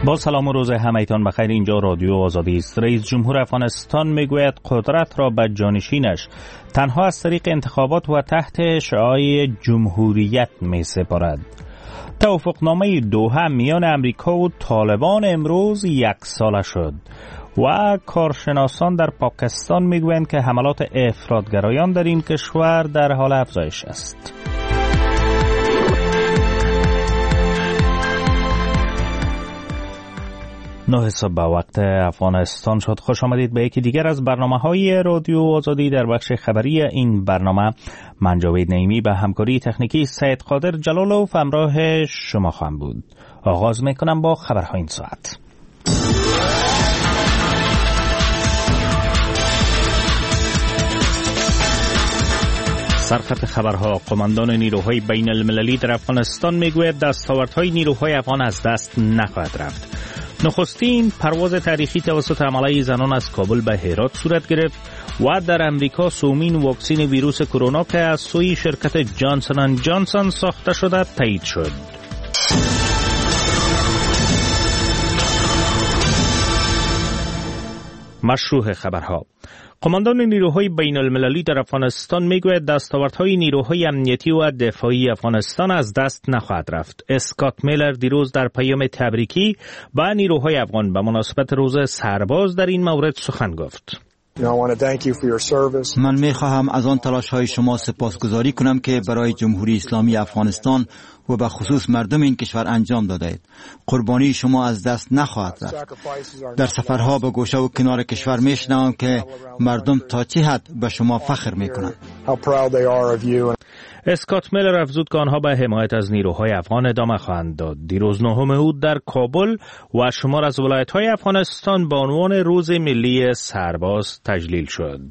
با سلام و روز همگیتان بخیر. اینجا رادیو آزادی است. رئیس جمهور افغانستان میگوید قدرت را به جانشینش تنها از طریق انتخابات و تحت شعاع جمهوریت می سپارد. توافقنامه دوحه میان امریکا و طالبان امروز 1 ساله شد و کارشناسان در پاکستان میگویند که حملات افراطگرایان در این کشور در حال افزایش است. نه صبح به وقت افغانستان شد. خوش آمدید به یکی دیگر از برنامه‌های رادیو آزادی. در بخش خبری این برنامه من جاوید نعیمی به همکاری تکنیکی سید قادر جلالوف همراه شما خواهم بود. آغاز میکنم با خبرهای این ساعت. سرخط خبرها. قماندان نیروهای بین المللی در افغانستان میگوید دستاوردهای نیروهای افغان از دست نخواهد رفت. نخستین پرواز تاریخی توسط حمله زنان از کابل به هرات صورت گرفت و در امریکا سومین واکسن ویروس کرونا که از سوی شرکت جانسون اند جانسون ساخته شده تایید شد. مشروع خبرها. قماندان نیروهای بین المللی در افغانستان میگوید دستاوردهای نیروهای امنیتی و دفاعی افغانستان از دست نخواهد رفت. اسکات میلر دیروز در پیام تبریکی به نیروهای افغان به مناسبت روز سرباز در این مورد سخن گفت. من میخواهم از آن تلاش های شما سپاسگزاری کنم که برای جمهوری اسلامی افغانستان و به خصوص مردم این کشور انجام دادید. قربانی شما از دست نخواهد رفت. در سفرها به گوشه و کنار کشور میشنوم که مردم تا چه حد به شما فخر میکنند. اسکات میلر افزود که آنها به حمایت از نیروهای افغان ادامه خواهند داد. دیروز 9 اوت در کابل و شمار از ولایت‌های افغانستان به عنوان روز ملی سرباز تجلیل شد.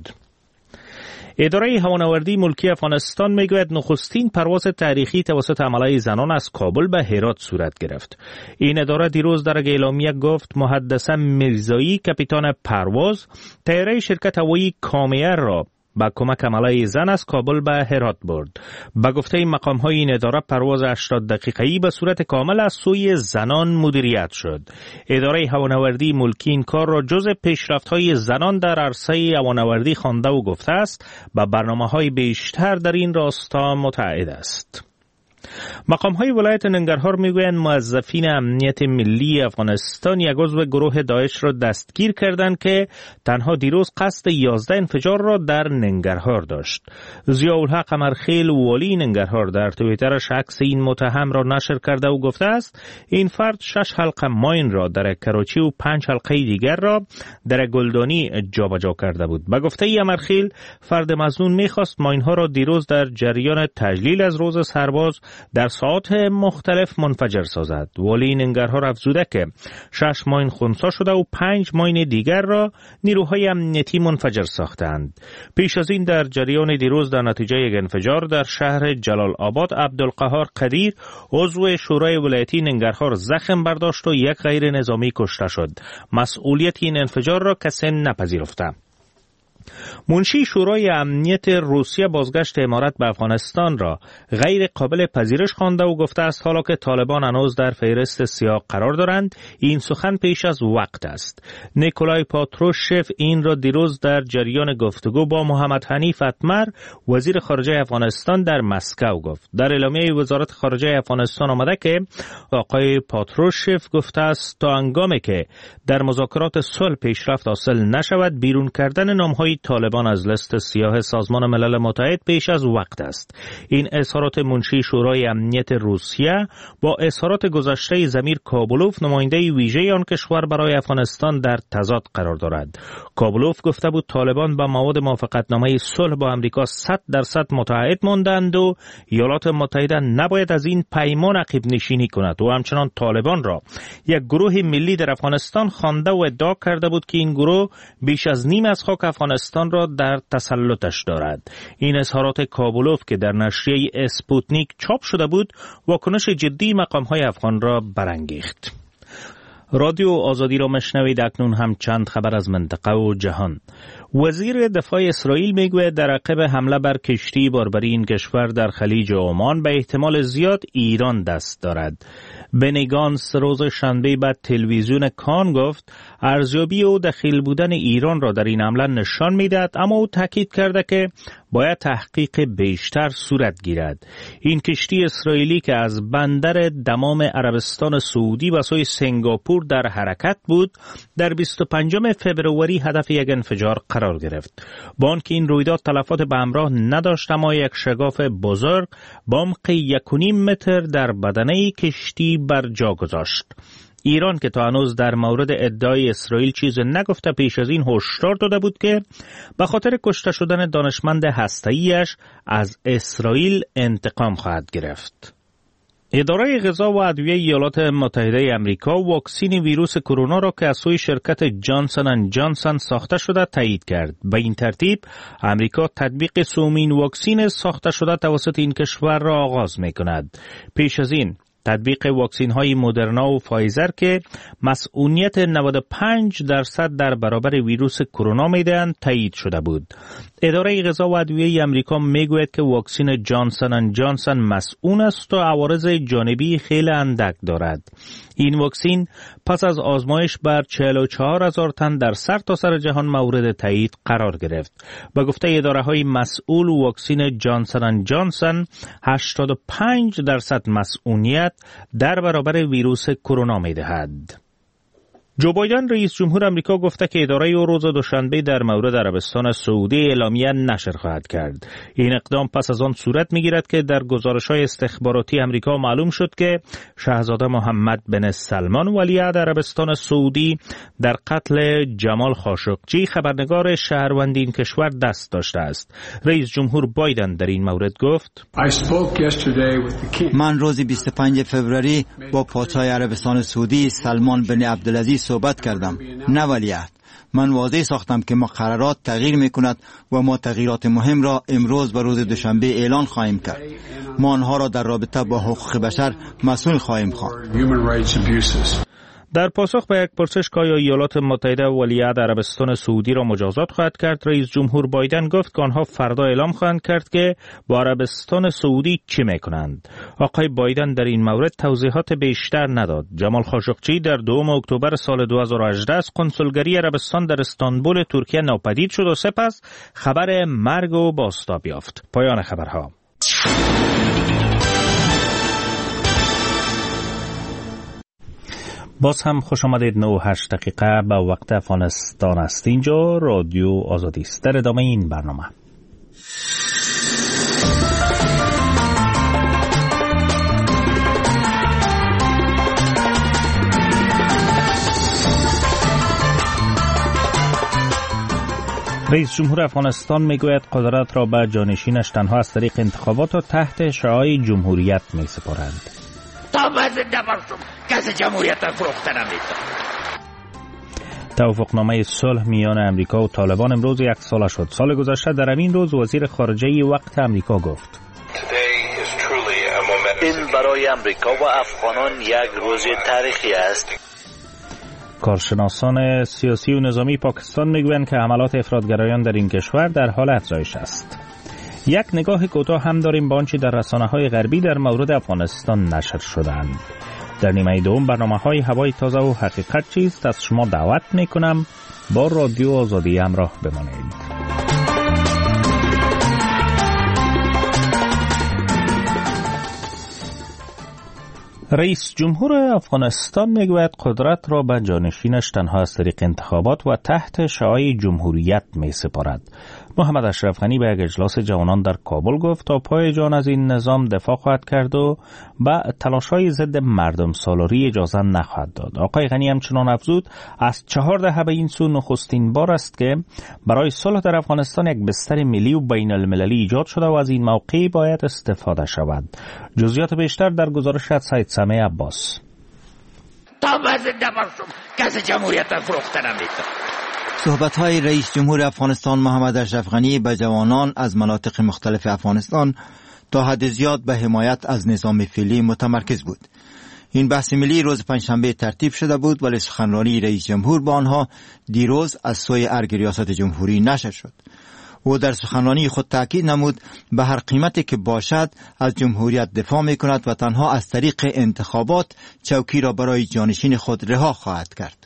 اداره هوانوردی ملکی افغانستان میگوید نخستین پرواز تاریخی توسط حمله زنان از کابل به هرات صورت گرفت. این اداره دیروز در اعلامیه گفت محدثه میرزایی کاپیتان پرواز طیاره شرکت هوایی کامیار را با کمک حمله زن از کابل به هرات برد. به گفته مقام‌های این اداره پرواز 80 دقیقه‌ای به صورت کامل از سوی زنان مدیریت شد. اداره هوانوردی ملکی این کار را جزء پیشرفت‌های زنان در عرصه هوانوردی خوانده و گفته است و برنامه‌های بیشتر در این راستا متعهد است. مقام‌های ولایت ننگرهار میگویند موظفین امنیت ملی افغانستان یک عضو گروه داعش را دستگیر کردند که تنها دیروز قصد 11 انفجار را در ننگرهار داشت. ضیاءالحق قمرخیل والی ننگرهار در توییترش عکس این متهم را نشر کرده و گفته است این فرد 6 حلقه ماین را در کراچی و 5 حلقه دیگر را در گلدانی جابجا کرده بود. به گفته قمرخیل فرد مظنون می‌خواست ماین‌ها را دیروز در جریان تجلیل از روز سرباز در ساعات مختلف منفجر سازد. والی ننگرهار افزوده که 6 ماین خنثی شده و 5 ماین دیگر را نیروهای امنیتی منفجر ساختند. پیش از این در جریان دیروز در نتیجه یک انفجار در شهر جلال آباد عبدالقهار قدیر عضو شورای ولایتی ننگرهار زخم برداشت و یک غیر نظامی کشته شد. مسئولیت این انفجار را کسی نپذیرفته. منشی شورای امنیت روسیه بازگشت امارات به افغانستان را غیر قابل پذیرش خوانده و گفته است حالا که طالبان هنوز در فهرست سیاه قرار دارند این سخن پیش از وقت است. نیکولای پاتروشف این را دیروز در جریان گفتگو با محمد حنیف اتمر وزیر خارجه افغانستان در مسکو گفت. در اعلامیه وزارت خارجه افغانستان آمده که آقای پاتروشف گفته است تا هنگامی که در مذاکرات صلح پیشرفت حاصل نشود بیرون کردن نام‌های طالبان از لیست سیاه سازمان ملل متحد پیش از وقت است. این اظهارات منشی شورای امنیت روسیه با اظهارات گذشته ضمیر کابلوف نماینده ویژه آن کشور برای افغانستان در تضاد قرار دارد. کابلوف گفته بود طالبان با مواد موافقتنامه صلح با امریکا 100% متعهد ماندند و ایالات متحده نباید از این پیمان عقب نشینی کند و همچنان طالبان را یک گروه ملی در افغانستان خوانده و ادعا کرده بود که این گروه بیش از نیم از خاک افغانستان را در تسلطش دارد. این اظهارات کابلوف که در نشریه اسپوتنیک چاپ شده بود واکنش جدی مقام‌های افغان را برانگیخت. رادیو آزادی را مشنوید. اکنون هم چند خبر از منطقه و جهان. وزیر دفاع اسرائیل میگوید در عقب حمله بر کشتی باربری این کشور در خلیج عمان به احتمال زیاد ایران دست دارد. بنی گانتس روز شنبه بعد تلویزیون کان گفت ارزیابی او دخیل بودن ایران را در این حمله نشان میدهد، اما او تاکید کرده که باید تحقیق بیشتر صورت گیرد. این کشتی اسرائیلی که از بندر دمام عربستان سعودی و سوی سنگاپور در حرکت بود، در 25 فوریه هدف یک انفجار قرار گرفت. با آنکه این رویداد تلفات به همراه نداشت، اما یک شگاف بزرگ با عمق 1.5 متر در بدنه کشتی بر جا گذاشت. ایران که تا هنوز در مورد ادعای اسرائیل چیز نگفته، پیش از این هشدار داده بود که به خاطر کشته شدن دانشمند هسته‌ایش از اسرائیل انتقام خواهد گرفت. اداره غذا و ادویه ایالات متحده آمریکا واکسن ویروس کرونا را که از سوی شرکت جانسن اند جانسن ساخته شده تایید کرد. به این ترتیب آمریکا تطبیق سومین واکسن ساخته شده توسط این کشور را آغاز می‌کند. پیش از این تطبیق واکسین های مدرنا و فایزر که مسئولیت 95% در برابر ویروس کرونا میدهند تایید شده بود. اداره غذا و ادویه آمریکا میگوید که واکسن جانسن اند جانسن مسئول است و عوارض جانبی خیلی اندک دارد. این واکسن پس از آزمایش بر 44,000 تن در سرتاسر جهان مورد تایید قرار گرفت. به گفته اداره های مسئول، واکسن جانسن اند جانسن 85% مسئولیت در برابر ویروس کرونا می‌دهد. جو بایدن رئیس جمهور آمریکا گفته که اداره او روز دوشنبه در مورد عربستان سعودی اعلامیه نشر خواهد کرد. این اقدام پس از آن صورت می‌گیرد که در گزارش‌های استخباراتی آمریکا معلوم شد که شاهزاده محمد بن سلمان ولیعهد عربستان سعودی در قتل جمال خاشقجی خبرنگار شهروند این کشور دست داشته است. رئیس جمهور بایدن در این مورد گفت: من روز 25 فوریه با پادشاه عربستان سعودی سلمان بن عبدالعزیز صحبت کردم، نه ولیعهد. من واضح ساختم که مقررات تغییر میکند و ما تغییرات مهم را امروز و روز دوشنبه اعلان خواهیم کرد. ما آنها را در رابطه با حقوق بشر مسئول خواهیم خواند. در پاسخ به یک پرسش که آیا ایالات متحده ولیعهد عربستان سعودی را مجازات خواهد کرد، رئیس جمهور بایدن گفت که آنها فردا اعلام خواهند کرد که با عربستان سعودی چه میکنند. آقای بایدن در این مورد توضیحات بیشتر نداد. جمال خاشقجی در 2 اکتبر سال 2018 از کنسولگری عربستان در استانبول ترکیه ناپدید شد و سپس خبر مرگ او بازتاب یافت. پایان خبرها. باز هم خوش آمدید. 9:08 به وقت افغانستان است. اینجا رادیو آزادی است. در ادامه این برنامه رئیس جمهور افغانستان میگوید قدرت را به جانشینش تنها از طریق انتخابات و تحت شعاع جمهوریت میسپارند. تا من زنده باشم کسی جمهوریت را فروخته نمی‌کنه. توافقنامه صلح میان امریکا و طالبان امروز 1 ساله شد. سال گذشته در همین روز وزیر خارجه وقت امریکا گفت: این برای امریکا و افغانان یک روز تاریخی است. کارشناسان سیاسی و نظامی پاکستان میگویند که حملات افراطگرایان در این کشور در حال افزایش است. یک نگاه کوتاه هم داریم به آنچه در رسانه‌های غربی در مورد افغانستان نشر شدند. در نیمه دوم برنامه‌های هوای تازه و حقیقت چیست از شما دعوت می‌کنم با رادیو آزادی همراه بمانید. رئیس جمهور افغانستان میگوید قدرت را به جانشینش تنها از طریق انتخابات و تحت شعاع جمهوریت میسپارد. محمد اشرف غنی به یک اجلاس جوانان در کابل گفت تا پای جان از این نظام دفاع خواهد کرد و به تلاش‌های ضد مردم سالاری اجازه نخواهد داد. آقای غنی همچنان افزود از 4 دهه به این سو نخستین بار است که برای صلح در افغانستان یک بستر ملی و بین المللی ایجاد شده و از این موقع باید استفاده شود. جزئیات بیشتر در گزارش از سید سمیع عباس. تا من زنده باشم کسی جمهوریت را فروخته نمی‌کنه. صحبت‌های رئیس جمهور افغانستان محمد اشرف غنی به جوانان از مناطق مختلف افغانستان تا حد زیاد به حمایت از نظام فعلی متمرکز بود. این بحث ملی روز پنجشنبه ترتیب شده بود، ولی سخنرانی رئیس جمهور با آنها دیروز از سوی ارگ ریاست جمهوری نشر شد. او در سخنرانی خود تاکید نمود به هر قیمتی که باشد از جمهوریت دفاع می کند و تنها از طریق انتخابات چوکی را برای جانشین خود رها خواهد کرد.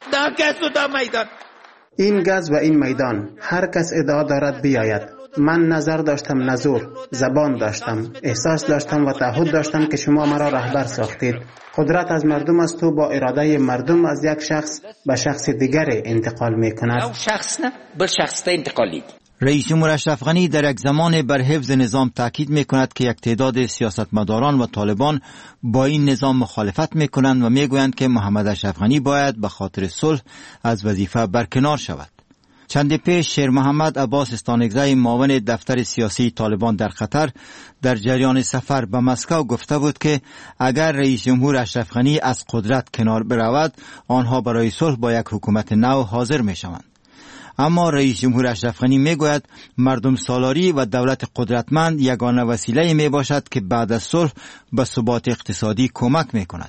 این گز و این میدان هر کس ادعا دارد بیاید. من نظر داشتم، نزور، زبان داشتم، احساس داشتم و تعهد داشتم که شما مرا رهبر ساختید. قدرت از مردم است و با اراده مردم از یک شخص به شخص دیگر انتقال می کند. شخص نه به شخص انتقالید. رئیس جمهور اشرف غنی در یک زمان بر حفظ نظام تاکید می کند که یک تعداد سیاستمداران و طالبان با این نظام مخالفت می کنند و می گویند که محمد اشرف غنی باید به خاطر صلح از وظیفه برکنار شود. چند پیش شیر محمد عباس استانگزی معاون دفتر سیاسی طالبان در قطر در جریان سفر به مسکو گفته بود که اگر رئیس جمهور اشرف غنی از قدرت کنار برود آنها برای صلح با یک حکومت نو حاضر می شوند. اما رئیس جمهور اشرف غنی می گوید مردم سالاری و دولت قدرتمند یگانه وسیله می باشد که بعد از صلح به ثبات اقتصادی کمک می کند.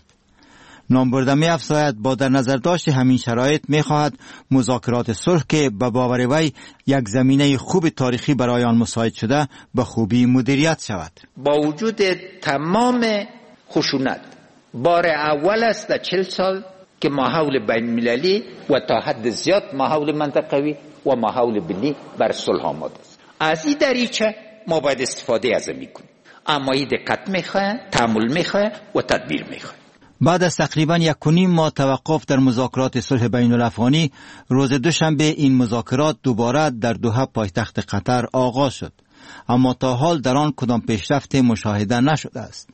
نامبرده می افزاید با در نظر داشت همین شرایط می خواهد مذاکرات صلح که به باور وی یک زمینه خوب تاریخی برای آن مساعد شده به خوبی مدیریت شود. با وجود تمام خشونت بار اول است در 40 سال که ماحول بین المللی و تا حد زیاد ماحول منطقوی و ماحول بینی بر صلح آماده است. از این دریچه ما باید استفاده از این کنیم، اما این دقت میخواه، تأمل میخواه و تدبیر میخواه. بعد از تقریبا 1.5 ماه توقف در مذاکرات صلح بین الافغانی، روز دوشنبه این مذاکرات دوباره در دوحه پایتخت قطر آغاز شد، اما تا حال در آن کدام پیشرفت مشاهده نشده است.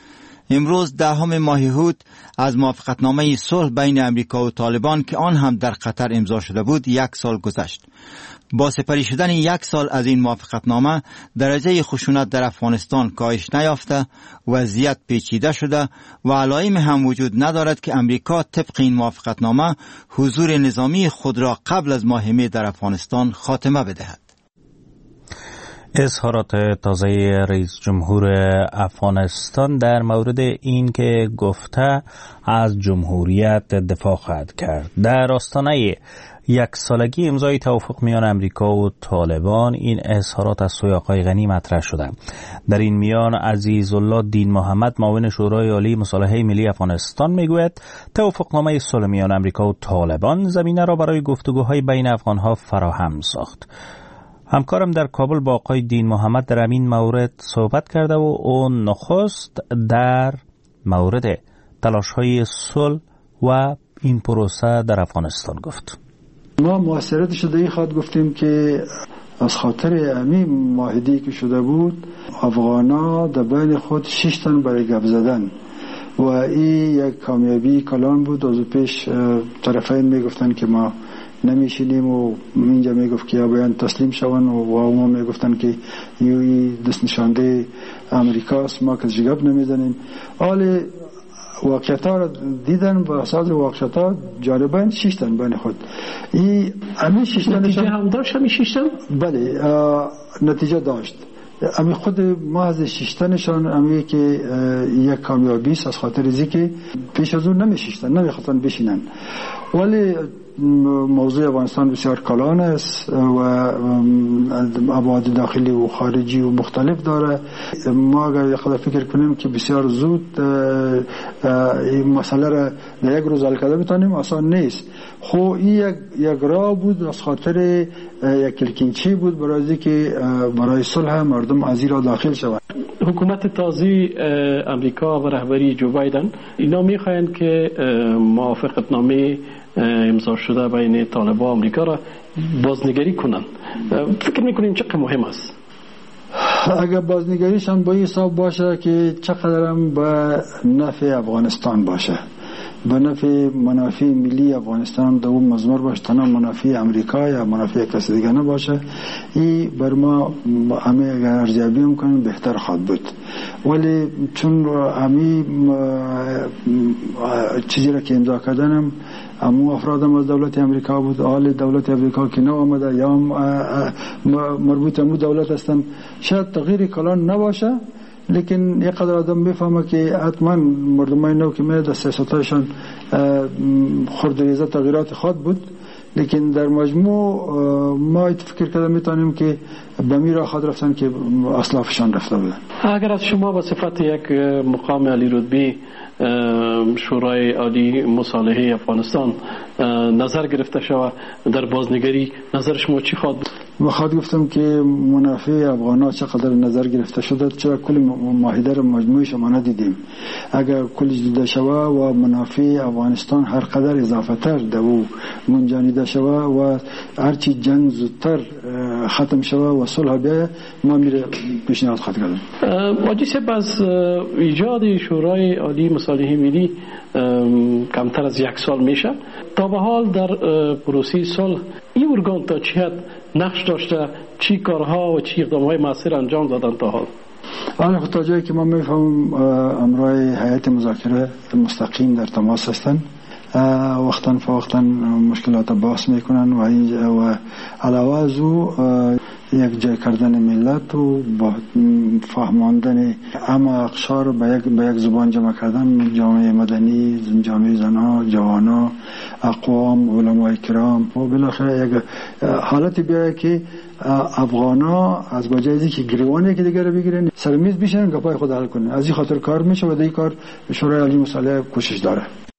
امروز 10 ماه هود از موافقتنامه صلح بین امریکا و طالبان که آن هم در قطر امضا شده بود 1 سال گذشت. با سپری شدن 1 سال از این موافقتنامه درجه خشونت در افغانستان کاهش نیافته، وضعیت پیچیده شده و علائم هم وجود ندارد که امریکا طبق این موافقتنامه حضور نظامی خود را قبل از ماه می در افغانستان خاتمه بدهد. اظهارات تازه رئیس جمهور افغانستان در مورد این که گفته از جمهوریت دفاع خواهد کرد. در آستانه 1 سالگی امضای توافق میان امریکا و طالبان این اظهارات از سوی آقای غنی مطرح شده. در این میان عزیزالله دین محمد معاون شورای عالی مصالحه ملی افغانستان میگوید توافقنامه صلح میان امریکا و طالبان زمینه را برای گفتگوهای بین افغانها فراهم ساخت. همکارم در کابل با آقای دین محمد در این مورد صحبت کرده و اون نخست در مورد تلاش‌های صلح و این پروسه در افغانستان گفت. ما موثریت شده ای خواهد گفتیم که از خاطر همین معاهده‌ای که شده بود افغانا در بین خود 6 تن برای گپ زدن و این یک کامیابی کلان بود. از پیش طرفین میگفتن که ما نمیشینیم و اینجا میگفت که یا باید تسلیم شون و ما میگفتن که یوی دست نشانده امریکاست، ما که جگب نمیزنیم. حال واقعیت ها را دیدن و اساس واقعیت ها جانبین 6 تن بین خود این همین 6 نتیجه هم داشت. همین 6 تن بله نتیجه داشت. امی خود ما از 6 تنشان امی که یک کامیابی است از خاطر ازی که پیش از اون نمیخواستن بشینن. ولی موضوع افغانستان بسیار کلان است و ابعاد داخلی و خارجی و مختلف داره. ما اگر خود فکر کنیم که بسیار زود این مسئله را در 1 روز حل کرده بتانیم آسان نیست. خو این یک راه بود از خاطر یک کلکینچی بود برای که برای صلح مردم از این را داخل شود. حکومت تازه امریکا و رهبری جو بایدن اینا میخواین که موافقتنامه امضا شده بین طالبان و امریکا را بازنگری کنن. فکر میکنیم چقدر مهم است؟ اگر بازنگریش هم با این حساب باشه که چقدر هم به نفع افغانستان باشه، به نفع منافع ملی افغانستان در اون مضمر باشه، تنها منافع امریکا یا منافع کسی دیگه نباشه، این بر ما همه اگر ارزیابی هم کنیم بهتر خواهد بود. ولی چون همه چیزی را که امضا کردنم همون افرادم از دولت امریکا بود، حال دولت امریکا که نو آمده یا مربوط همون دولت هستن، شاید تغییر کلان نباشه لیکن یک قدر آدم بفهمه که حتما مردمای نو که در سیاستایشان خردریزه تغییرات خود بود، لیکن در مجموع ما فکر کردم میتونیم که به میرا خود رفتن که اسلافشان رفته بودن. اگر از شما به صفت یک مقام عالی رتبه شورای عالی مصالحه افغانستان نظر گرفته شود در بازنگری، نظر شما چی خواهد بود؟ بخواد گفتم که منافع افغان‌ها چقدر نظر گرفته شده، چرا کل معاهده را مجموعش ما ندیدیم. اگر کل دیده شود و منافع افغانستان هر قدر اضافه تر دو منجانیده شود و هرچی جنگ زودتر ختم شود و صلح بیاید، ما میره پیشنهاد خواهد کردیم. واجی صاحب، از ایجاد شورای عالی مصالحه ملی کمتر از 1 سال میشه. تا به حال در پروسه صلح این ارگان تا چه حد نقش داشته، چی کارها و چی اقدامهای موثر انجام دادن تا حال؟ آن تا جایی که ما میفهمم امروی هیئت مذاکره مستقیم در تماس هستند، وقتاً فوقتاً مشکلات بحث میکنن و علاوه از او یک جای کردن ملت و با فهماندن اما اقشار به یک زبان جمع کردن، جامعه مدنی، جامعه زنها، جوانا، اقوام، علماء کرام و بالاخره یک حالتی بیاید که افغانا از بجای که گریوانی که دیگر بگیرن سر میز بشینن گپای خود حل کنن. از این خاطر کار میشه و در این کار شورای عالی مصالحه کوشش داره.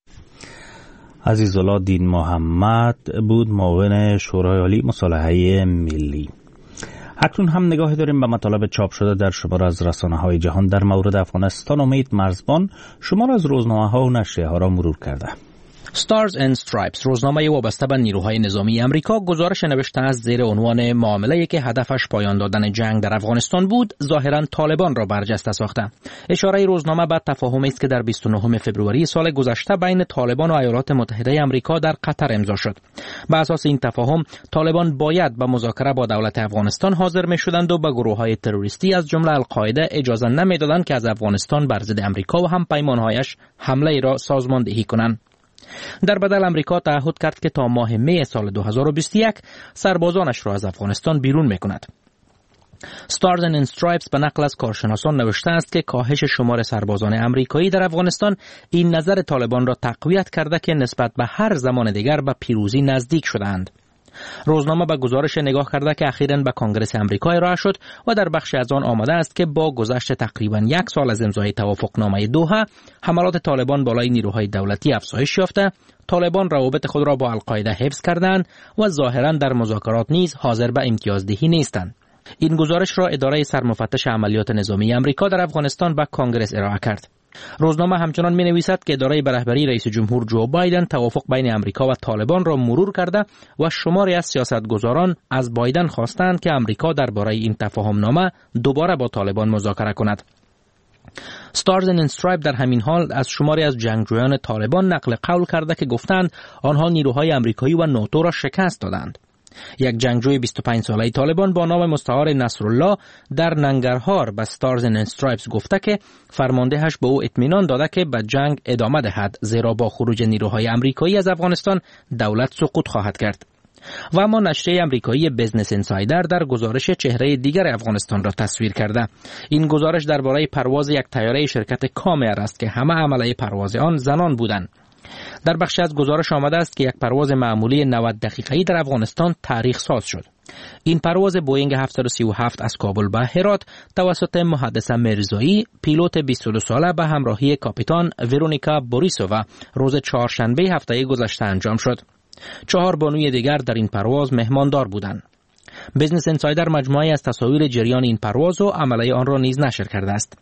عزیزالله دین محمد بود، معاون شورای عالی مصالحه ملی. اکنون هم نگاهی داریم به مطالب چاپ شده در شمار از رسانه‌های جهان در مورد افغانستان. امید مرزبان شمار از روزنامه‌ها و نشریه‌ها را مرور کرده. Stars and Stripes، روزنامه وابسته به نیروهای نظامی امریکا، گزارش نوشته است زیر عنوان معامله‌ای که هدفش پایان دادن جنگ در افغانستان بود، ظاهراً طالبان را برجسته ساخته. اشاره روزنامه به تفاهمی است که در 29 فوریه سال گذشته بین طالبان و ایالات متحده آمریکا در قطر امضا شد. بر اساس این تفاهم، طالبان باید به مذاکره با دولت افغانستان حاضر می‌شدند و به گروه‌های تروریستی از جمله القاعده اجازه نمی‌دادند که از افغانستان بر ضد آمریکا و هم پیمان‌هایش حمله را سازماندهی کنند. در بدل امریکا تعهد کرد که تا ماه می سال 2021 سربازانش را از افغانستان بیرون می‌کند. Stars and Stripes به نقل از کارشناسان نوشته است که کاهش شمار سربازان امریکایی در افغانستان این نظر طالبان را تقویت کرده که نسبت به هر زمان دیگر به پیروزی نزدیک شدند. روزنامه به گزارش نگاه کرده که اخیراً به کنگره آمریکا ارائه شد و در بخش از آن آمده است که با گذشت تقریباً 1 سال از امضای توافقنامه دوحه، حملات طالبان بالای نیروهای دولتی افزایش یافته، طالبان روابط خود را با القاعده حفظ کردند و ظاهراً در مذاکرات نیز حاضر به امتیازدهی نیستند. این گزارش را اداره سرمفتش عملیات نظامی آمریکا در افغانستان به کنگره ارائه کرد. روزنامه همچنان می‌نویسد که اداره به رهبری رئیس جمهور جو بایدن توافق بین آمریکا و طالبان را مرور کرده و شماری از سیاستگزاران از بایدن خواستند که آمریکا درباره این تفاهمنامه دوباره با طالبان مذاکره کند. Stars and Stripes در همین حال از شماری از جنگجویان طالبان نقل قول کرده که گفتند آنها نیروهای آمریکایی و ناتو را شکست دادند. یک جنگجوی 25 ساله طالبان با نام مستعار نصرالله در ننگرهار به Stars and Stripes گفته که فرماندهش به او اطمینان داده که به جنگ ادامه دهد، زیرا با خروج نیروهای آمریکایی از افغانستان دولت سقوط خواهد کرد. و اما نشریه آمریکایی بیزنس انسایدر در گزارش چهره دیگر افغانستان را تصویر کرده. این گزارش درباره پرواز یک طیاره شرکت کامیر است که همه عمله پرواز آن زنان بودند. در بخش از گزارش آمده است که یک پرواز معمولی 90 دقیقه‌ای در افغانستان تاریخ ساز شد. این پرواز بوئینگ 737 از کابل به هرات توسط محدث مرزایی، پیلوت 22 ساله به همراهی کاپیتان ورونیکا بوریسووا روز چهارشنبه هفته گذشته انجام شد. 4 بانوی دیگر در این پرواز مهماندار بودند. بیزنس انسایدر مجموعه از تصاویر جریان این پرواز و عمله آن را نیز نشر کرده است.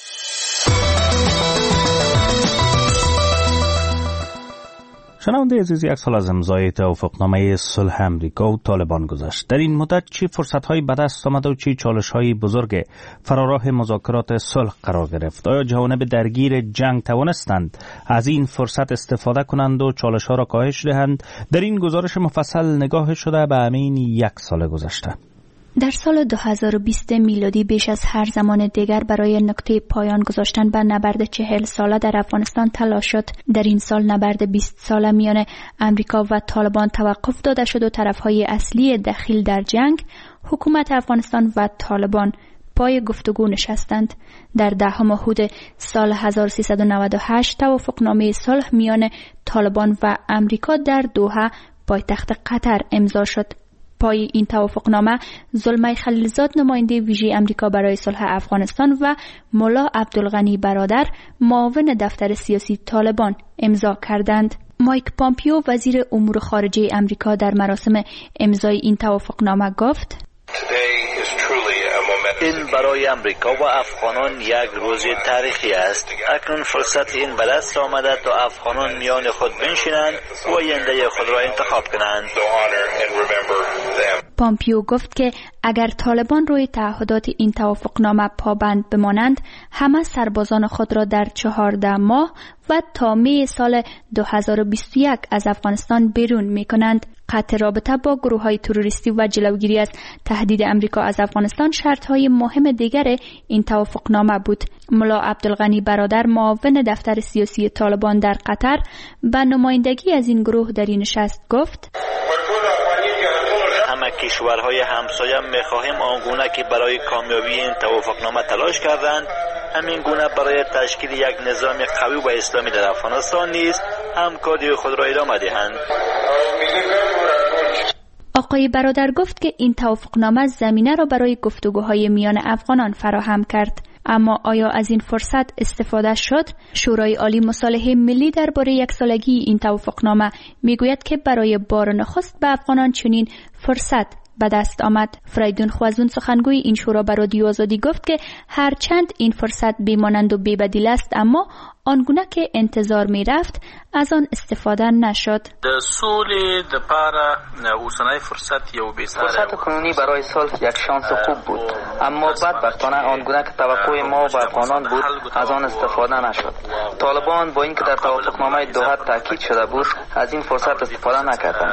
شنونده عزیز، 1 سال از امضای توافقنامه صلح امریکا و طالبان گذشت. در این مدت چه فرصت‌هایی به دست آمد و چه چالش‌های بزرگ فراراه مذاکرات صلح قرار گرفت؟ آیا جوانب درگیر جنگ توانستند از این فرصت استفاده کنند و چالش‌ها را کاهش دهند؟ در این گزارش مفصل نگاه شده به همین 1 سال گذشته. در سال 2020 میلادی بیش از هر زمان دیگر برای نقطه پایان گذاشتن به نبرد 40 ساله در افغانستان تلاش شد. در این سال نبرد 20 ساله میان امریکا و طالبان توقف داده شد و طرفهای اصلی دخیل در جنگ، حکومت افغانستان و طالبان، پای گفتگو نشستند. در 10 حدود سال 1398 توافقنامه صلح میان طالبان و امریکا در دوحه پایتخت قطر امضا شد. پای این توافقنامه زلمای خلیلزاد نماینده ویژه امریکا برای صلح افغانستان و ملا عبدالغنی برادر معاون دفتر سیاسی طالبان امضا کردند. مایک پامپیو وزیر امور خارجه امریکا در مراسم امضای این توافقنامه گفت: این برای امریکا و افغانان یک روز تاریخی است. اکنون فرصت این به دست آمده تا افغانان میان خود بنشینند و آینده خود را انتخاب کنند. پامپیو گفت که اگر طالبان روی تعهدات این توافقنامه پابند بمانند، همه سربازان خود را در 14 ماه و تا می سال 2021 از افغانستان بیرون می کنند. قطع رابطه با گروه‌های تروریستی و جلوگیری از تهدید امریکا از افغانستان شرط‌های مهم دیگر این توافقنامه بود. ملا عبدالغنی برادر معاون دفتر سیاسی طالبان در قطر به نمایندگی از این گروه در این نشست گفت: همه کشورهای همسایه می‌خواهیم آنگونه که برای کامیابی این توافقنامه تلاش کردند، همین گونه برای تشکیل یک نظام قوی و اسلامی در افغانستان نیز همکاری خود را ادامه دهند. آقای برادر گفت که این توافقنامه زمینه را برای گفتگوهای میان افغانان فراهم کرد. اما آیا از این فرصت استفاده شد؟ شورای عالی مصالحه ملی درباره یک سالگی این توافقنامه میگوید که برای بار نخست به افغانان چنین فرصت به دست آمد. فریدون خوازون سخنگوی این شورا به رادیو آزادی گفت که هرچند این فرصت بیمانند و بی‌بدیل است، اما آنگونه که انتظار می رفت از آن استفاده نشد. فرصت کنونی برای صلح یک شانس خوب بود، اما بدبختانه آنگونه که توقع ما و افغانان بود از آن استفاده نشد. طالبان با اینکه در توافقنامه دوحه تاکید شده بود از این فرصت استفاده نکردند.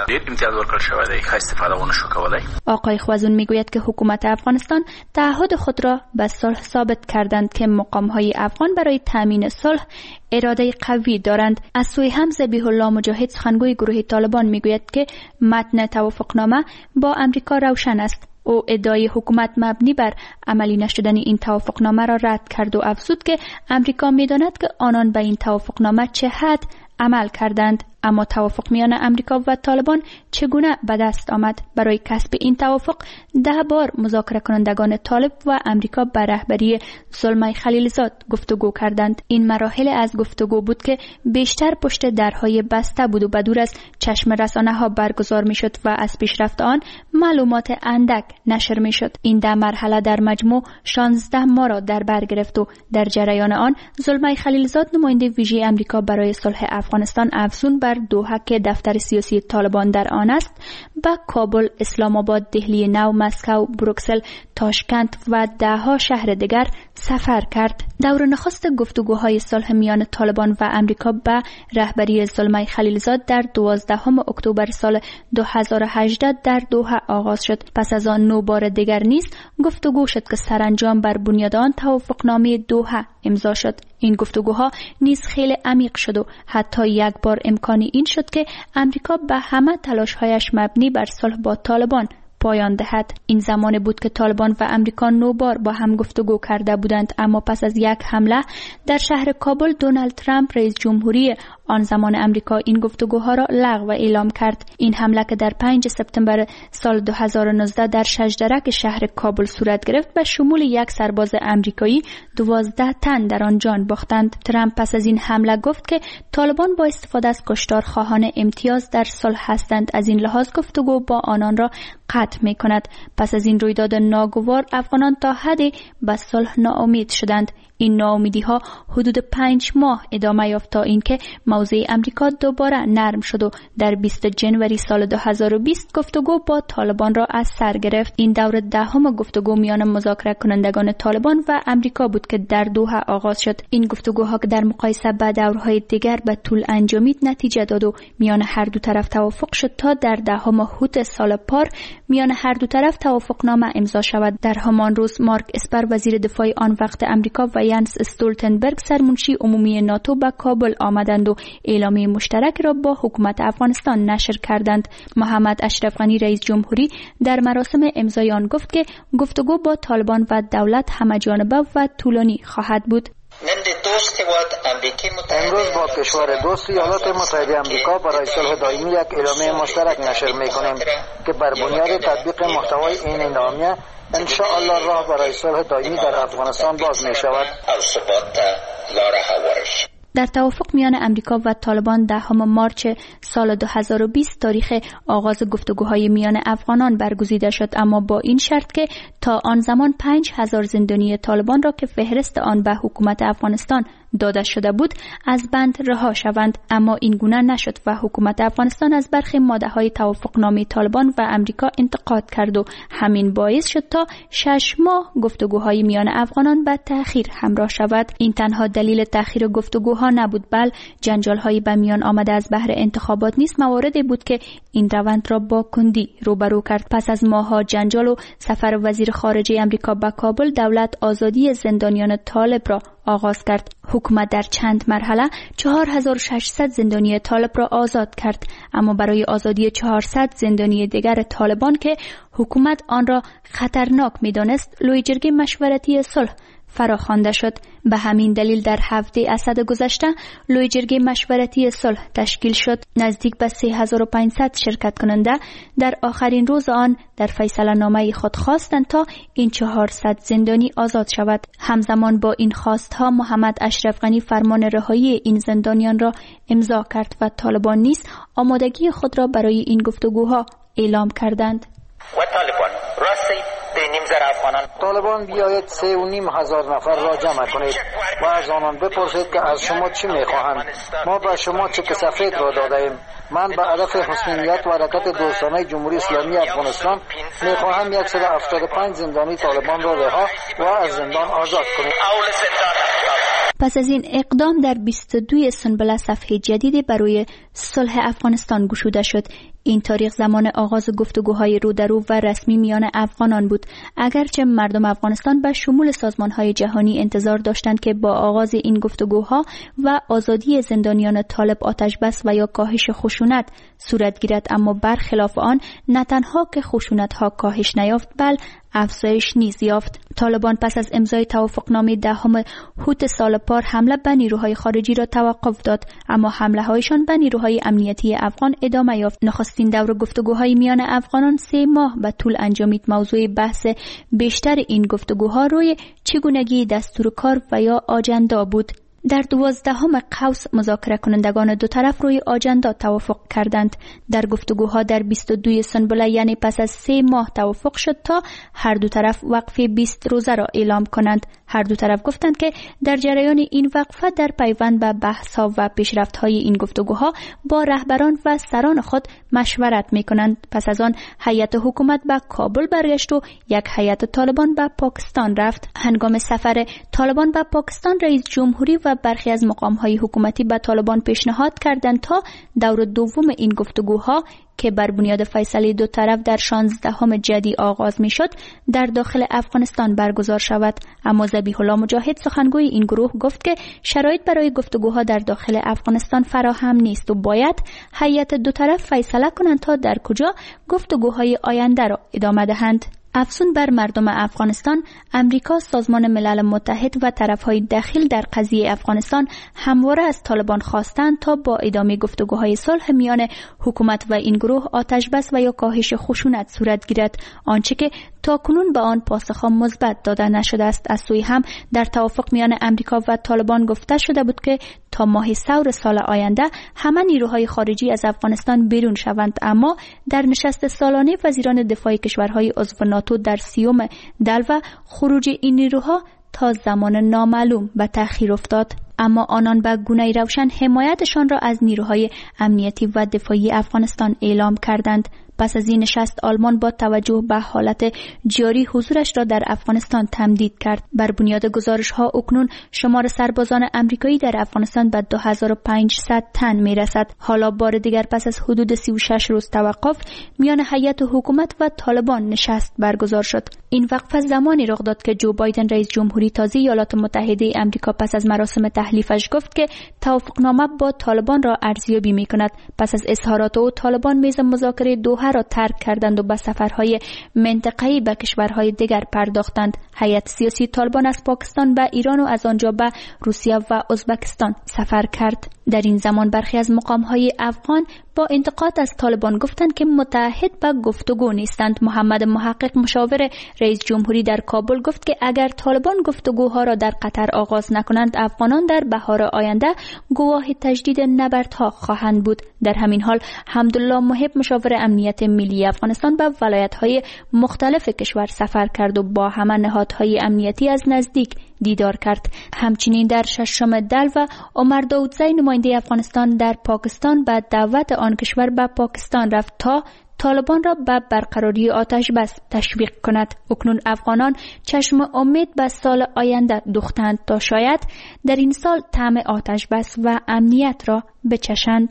آقای خوازون میگوید که حکومت افغانستان تعهد خود را به صلح ثابت کردند که مقام‌های افغان برای تامین صلح اراده قوی دارند. از سوی هم ذبیح الله مجاهد سخنگوی گروه طالبان میگوید که متن توافقنامه با امریکا روشن است. او ادعای حکومت مبنی بر عملی نشدن این توافقنامه را رد کرد و افزود که امریکا میداند که آنان به این توافقنامه چه حد عمل کردند. اما توافق میان امریکا و طالبان چگونه به دست آمد؟ برای کسب این توافق 10 بار مذاکره کنندگان طالب و امریکا به رهبری زلمای خلیلزاد گفتگو کردند. این مراحل از گفتگو بود که بیشتر پشت درهای بسته بود و بدور از چشم رسانه ها برگزار می شد و از پیشرفت آن معلومات اندک نشر می شد. این 10 مرحله در مجموع 16 ماه را در بر گرفت و در جریان آن زلمای خلیلزاد نماینده ویژه امریکا برای صلح افغانستان افزون بر دوحه که دفتر سیاسی طالبان در آن است، به کابل، اسلام آباد، دهلی نو، مسکو، بروکسل، تاشکند و 10 شهر دیگر سفر کرد. دور نخست گفتگوهای صلح میان طالبان و امریکا به رهبری زلمای خلیلزاد در 12 اکتبر سال 2018 در دوحه آغاز شد. پس از آن 9 بار دیگر نیز گفتگو شد که سرانجام بر بنیاد آن توافقنامه دوحه امضا شد. این گفتگوها نیز خیلی عمیق شد و حتی یک بار امکانی این شد که امریکا به همه تلاش‌هایش مبنی بر صلح با طالبان پایان دهد. این زمان بود که طالبان و امریکا 9 بار با هم گفتگو کرده بودند، اما پس از یک حمله در شهر کابل دونالد ترامپ رئیس جمهوری آن زمان امریکا این گفتگوها را لغو اعلام کرد. این حمله که در 5 سپتامبر سال 2019 در شجرک شهر کابل صورت گرفت به شمول یک سرباز امریکایی 12 تن در آن جان باختند. ترامپ پس از این حمله گفت که طالبان با استفاده از کشتارخواهان امتیاز در صلح هستند. از این لحاظ گفتگو با آنان را قطع می کند. پس از این رویداد ناگوار افغانان تا حدی به صلح ناامید شدند. این ناامیدی ها حدود 5 ماه ادامه یافت تا اینکه موضع امریکا دوباره نرم شد و در 20 جنوری سال 2020 گفتگو با طالبان را از سر گرفت. این دور 10 گفتگو میان مذاکره کنندگان طالبان و امریکا بود که در دوحه آغاز شد. این گفتگوها که در مقایسه با دورهای دیگر به طول انجامید نتیجه داد و میان هر دو طرف توافق شد تا در 10 ماه سال پار میان هر دو طرف توافقنامه امضا شود. در همان روز مارک اسپر وزیر دفاع آن وقت امریکا و ینس استولتنبرگ سرمنشی عمومی ناتو به کابل آمدند و اعلامیه مشترک را با حکومت افغانستان نشر کردند. محمد اشرف غنی رئیس جمهوری در مراسم امضای آن گفت که گفتگو با طالبان و دولت همه‌جانبه و طولانی خواهد بود. امروز با کشور دوست ایالات متحده آمریکا برای صلح دائمی یک اعلامیه مشترک نشر می‌کنیم که بر بنیاد تطبیق محتوای این اعلامیه ان شاء الله راه برای صلح دائمی در افغانستان باز می‌شود. در توافق میان امریکا و طالبان 10 مارچ سال 2020 تاریخ آغاز گفتگوهای میان افغانان برگزیده شد، اما با این شرط که تا آن زمان 5000 زندانی طالبان را که فهرست آن به حکومت افغانستان داده شده بود از بند رها شوند. اما این گونه نشد و حکومت افغانستان از برخی ماده‌های توافقنامه طالبان و امریکا انتقاد کرد و همین باعث شد تا 6 ماه گفتگوهای میان افغانان به تأخیر همراه شود. این تنها دلیل تأخیر گفتگوها نبود، بل جنجال‌های به میان آمده از بهر انتخابات نیز مواردی بود که این روند را با کندی روبرو کرد. پس از ماه‌ها جنجال و سفر وزیر خارجه امریکا به کابل، دولت آزادی زندانیان طالب را آغاز کرد. حکومت در چند مرحله 4600 زندانی طالب را آزاد کرد، اما برای آزادی 400 زندانی دیگر طالبان که حکومت آن را خطرناک می‌دانست، لوی جرگه مشورتی صلح فراخوانده شد. به همین دلیل در هفته اسد گذشته لوی جرگه مشورتی صلح تشکیل شد. نزدیک به 3500 شرکت کننده در آخرین روز آن در فیصله نامه خود خواستند تا این 400 زندانی آزاد شود. همزمان با این خواستها محمد اشرف غنی فرمان رهایی این زندانیان را امضا کرد و طالبان نیز آمادگی خود را برای این گفتگوها اعلام کردند. و طالبان بیاید 3,500 نفر را جمع کنید و از آنان بپرسید که از شما چی میخواهند. ما به شما چک سفید را داده‌ایم. من به هدف حسن نیت و حرکت دوستانه جمهوری اسلامی افغانستان میخواهم 175 زندانی طالبان را رها و از زندان آزاد کنید. پس از این اقدام در 22 سنبله صفحه جدیدی برای صلح افغانستان گشوده شد. این تاریخ زمان آغاز گفتگوهای رو در رو و رسمی میان افغانان بود. اگرچه مردم افغانستان به شمول سازمانهای جهانی انتظار داشتند که با آغاز این گفتگوها و آزادی زندانیان طالب آتش بس و یا کاهش خشونت صورت گیرد، اما برخلاف آن نه تنها که خشونت‌ها کاهش نیافت بل افزایش نیز یافت. طالبان پس از امضای توافقنامه 10 هوت سال پار حمله به نیروهای خارجی را توقف داد، اما حمله‌هایشان به نیروهای امنیتی افغان ادامه یافت. نخستین دور گفتگوهای میان افغانان 3 ماه به طول انجامید. موضوع بحث بیشتر این گفتگوها روی چگونگی دستور کار و یا آجندا بود. در 12 قوس مذاکره کنندگان دو طرف روی آجندا توافق کردند. در گفتگوها در 22 سنبله یعنی پس از 3 ماه توافق شد تا هر دو طرف وقفه 20 روزه را اعلام کنند. هر دو طرف گفتند که در جریان این وقفه در پیوند به بحث‌ها و پیشرفت‌های این گفتگوها با رهبران و سران خود مشورت می‌کنند. پس از آن هیئت حکومت به کابل برگشت و یک هیئت طالبان به پاکستان رفت. هنگام سفر طالبان به پاکستان رئیس جمهوری و برخی از مقام‌های حکومتی به طالبان پیشنهاد کردند تا دور دوم این گفتگوها که بر بنیاد فیصله دو طرف در 16 جدی آغاز می شد در داخل افغانستان برگزار شود. اما ذبیح الله مجاهد سخنگوی این گروه گفت که شرایط برای گفتگوها در داخل افغانستان فراهم نیست و باید هیئت دو طرف فیصله کنند تا در کجا گفتگوهای آینده را ادامه دهند. افزون بر مردم افغانستان، امریکا، سازمان ملل متحد و طرفهای دخیل در قضیه افغانستان همواره از طالبان خواستند تا با ادامه گفتگوهای صلح میان حکومت و این گروه آتش بس و یا کاهش خشونت صورت گیرد، آنچه که تاکنون به آن پاسخ مثبت داده نشده است. از سوی هم در توافق میان امریکا و طالبان گفته شده بود که تا ماه ثور سال آینده همه نیروهای خارجی از افغانستان بیرون شوند، اما در نشست سالانه وزیران دفاع کشورهای عضو ناتو در 30 دلو خروج این نیروها تا زمان نامعلوم به تأخیر افتاد. اما آنان به گونه روشن حمایتشان را از نیروهای امنیتی و دفاعی افغانستان اعلام کردند. پس از این نشست آلمان با توجه به حالت جاری حضورش را در افغانستان تمدید کرد. بر بنیاد گزارش ها اکنون شمار سربازان امریکایی در افغانستان به 2500 تن می رسد. حالا بار دیگر پس از حدود 36 روز توقف میان هیئت حکومت و طالبان نشست برگزار شد. این وقفه زمانی رخ داد که جو بایدن رئیس جمهوری تازه ایالات متحده آمریکا پس از مراسم تحلیفش گفت که توافقنامه با طالبان را ارزیابی می کند. پس از اظهارات او طالبان میز مذاکره دوحه را ترک کردند و به سفرهای منطقه‌ای به کشورهای دیگر پرداختند. هیئت سیاسی طالبان از پاکستان به ایران و از آنجا به روسیه و ازبکستان سفر کرد. در این زمان برخی از مقام‌های افغان با انتقاد از طالبان گفتند که متعهد به گفتگو نیستند. محمد محقق مشاور رئیس جمهوری در کابل گفت که اگر طالبان گفتگوها را در قطر آغاز نکنند افغانان در بهار آینده گواه تجدید نبردها خواهند بود. در همین حال حمدالله محب مشاور امنیت ملی افغانستان به ولایت‌های مختلف کشور سفر کرد و با همه نهادهای امنیتی از نزدیک دیدار کرد. همچنین در ششم دل و عمر داودزی نماینده افغانستان در پاکستان به دعوت آن کشور به پاکستان رفت تا طالبان را به برقراری آتش بس تشویق کند. اکنون افغانان چشم امید به سال آینده دوختند تا شاید در این سال طعم آتش بس و امنیت را بچشند.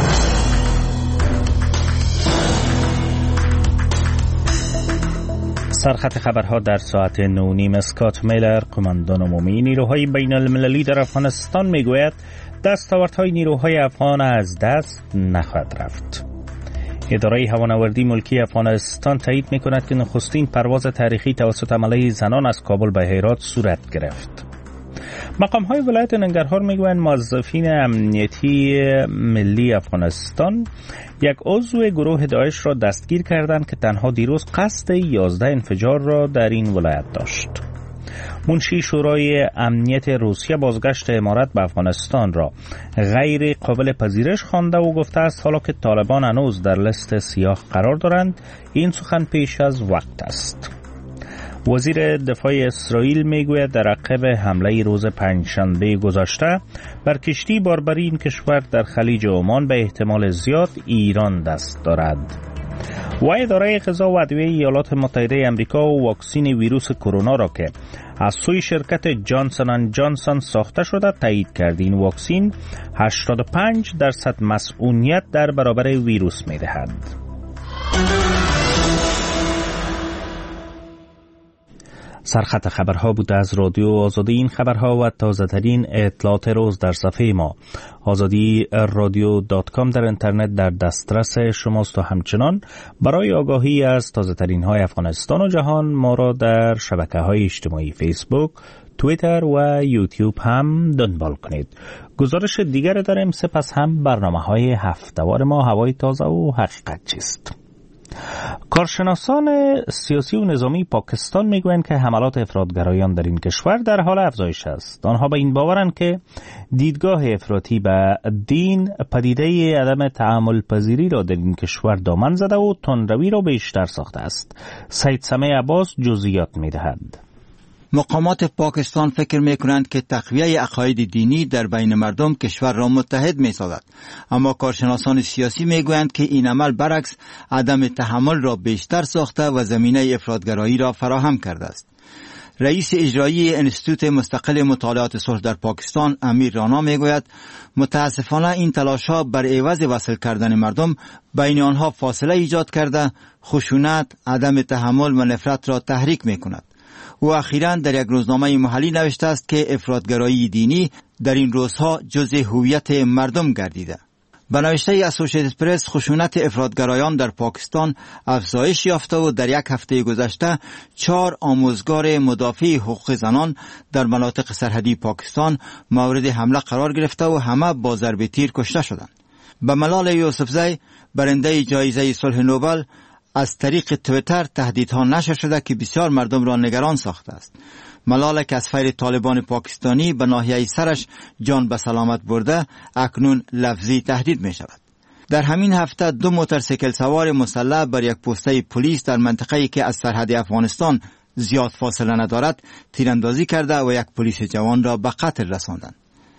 سرخط خبرها در ساعت 9:30. اسکات میلر قماندان عمومی نیروهای بین المللی در افغانستان میگوید دستاوردهای نیروهای افغان از دست نخواهد رفت. اداره هوانوردی ملکی افغانستان تایید میکند که نخستین پرواز تاریخی توسط عمله زنان از کابل به هرات صورت گرفت. مقام‌های ولایت ننگرهار میگویند موظفین امنیتی ملی افغانستان یک عضو گروه داعش را دستگیر کردند که تنها دیروز قصد 11 انفجار را در این ولایت داشت. منشی شورای امنیت روسیه بازگشت امارات به افغانستان را غیر قابل پذیرش خوانده و گفته است حالا که طالبان هنوز در لیست سیاه قرار دارند این سخن پیش از وقت است. وزیر دفاع اسرائیل میگوید در عقب حمله روز پنجشنبه گذشته بر کشتی باربری این کشور در خلیج عمان به احتمال زیاد ایران دست دارد. و اداره غذا و ادویه ایالات متحده آمریکا و واکسن ویروس کرونا را که از سوی شرکت جانسون اند جانسون ساخته شده تایید کرد. این واکسن 85% مسئولیت در برابر ویروس می‌دهد. سرخط خبرها بود از رادیو آزادی. این خبرها و تازه ترین اطلاعات روز در صفحه ما azadi.radio.com در اینترنت در دسترس شماست و همچنان برای آگاهی از تازه ترین های افغانستان و جهان ما را در شبکه های اجتماعی فیسبوک، توییتر و یوتیوب هم دنبال کنید. گزارش دیگر داریم، سپس هم برنامه های هفته‌وار ما هوای تازه و حقیقت چیست. کارشناسان سیاسی و نظامی پاکستان میگویند که حملات افراطگرایان در این کشور در حال افزایش است. آنها به این باورند که دیدگاه افراطی به دین پدیده عدم تحمل پذیری را در این کشور دامن زده و تندروی را بیشتر ساخته است. سید سمیع عباس جزئیات میدهد. مقامات پاکستان فکر میکنند که تقویه عقاید دینی در بین مردم کشور را متحد میسازد، اما کارشناسان سیاسی میگویند که این عمل برعکس عدم تحمل را بیشتر ساخته و زمینه افراطگرایی را فراهم کرده است. رئیس اجرایی انستیتوت مستقل مطالعات صلح در پاکستان امیر رانا میگوید متاسفانه این تلاش‌ها بر عوض وصل کردن مردم بین آنها فاصله ایجاد کرده، خشونت، عدم تحمل و نفرت را تحریک میکند. او اخیراً در یک روزنامه محلی نوشته است که افراطگرایی دینی در این روزها جزء هویت مردم گردیده. به نوشته اسوسییتد پرس خشونت افراطگرایان در پاکستان افزایش یافته و در یک هفته گذشته 4 آموزگار مدافع حقوق زنان در مناطق سرحدی پاکستان مورد حمله قرار گرفته و همه با ضرب تیر کشته شدند. به ملال یوسفزی برنده جایزه صلح نوبل از طریق تویتر تهدیدها نشر شده که بسیار مردم را نگران ساخته است. ملال که از فیر طالبان پاکستانی به ناحیه سرش جان به سلامت برده اکنون لفظی تهدید می شود. در همین هفته 2 موتورسیکل سوار مسلح بر یک پسته پلیس در منطقه‌ای که از سرحد افغانستان زیاد فاصله ندارد تیراندازی کرده و یک پلیس جوان را به قتل رساندند.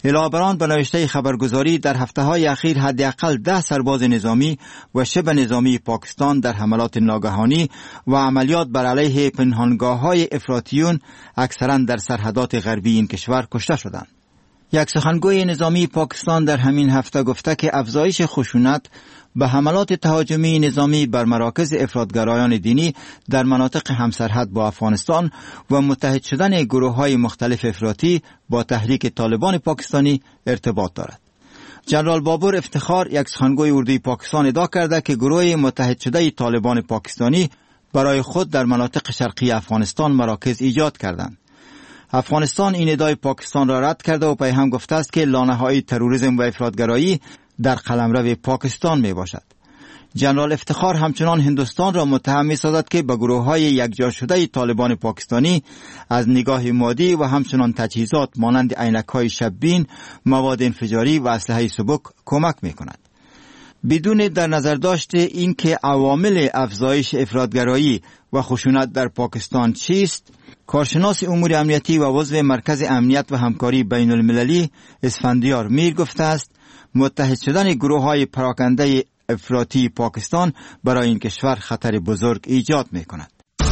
علاوه بر آن به نوشته خبرگزاری در هفته‌های اخیر حداقل 10 سرباز نظامی و شبه نظامی پاکستان در حملات ناگهانی و عملیات بر علیه پنهانگاه‌های افراطیون اکثراً در سرحدات غربی این کشور کشته شدند. یک سخنگوی نظامی پاکستان در همین هفته گفته که افزایش خشونت به حملات تهاجمی نظامی بر مراکز افراطگرایان دینی در مناطق همسرحد با افغانستان و متحد شدن گروه‌های مختلف افراطی با تحریک طالبان پاکستانی ارتباط دارد. جنرال بابور افتخار، یک سخنگوی اردوی پاکستان، ادعا کرده که گروه متحد شده طالبان پاکستانی برای خود در مناطق شرقی افغانستان مراکز ایجاد کردند. افغانستان این ادعای پاکستان را رد کرده و پیهم گفته است که لانه‌های تروریسم و افراطگرایی در قلمرو پاکستان می باشد. جنرال افتخار همچنان هندوستان را متهم می سازد که به گروه‌های یکجا شده طالبان پاکستانی از نگاه مادی و همچنان تجهیزات مانند عینک‌های شب‌بین، مواد انفجاری و اسلحه سبک کمک می کند. بدون در نظر داشت این که عوامل افزایش افراطگرایی و خشونت در پاکستان چیست، کارشناس امور امنیتی و عضو مرکز امنیت و همکاری بین المللی اسفندیار میر گفته است متحد شدن گروه‌های پراکنده افراطی پاکستان برای این کشور خطر بزرگ ایجاد می‌کند.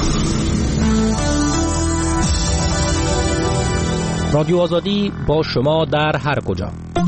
رادیو آزادی با شما در هر کجا.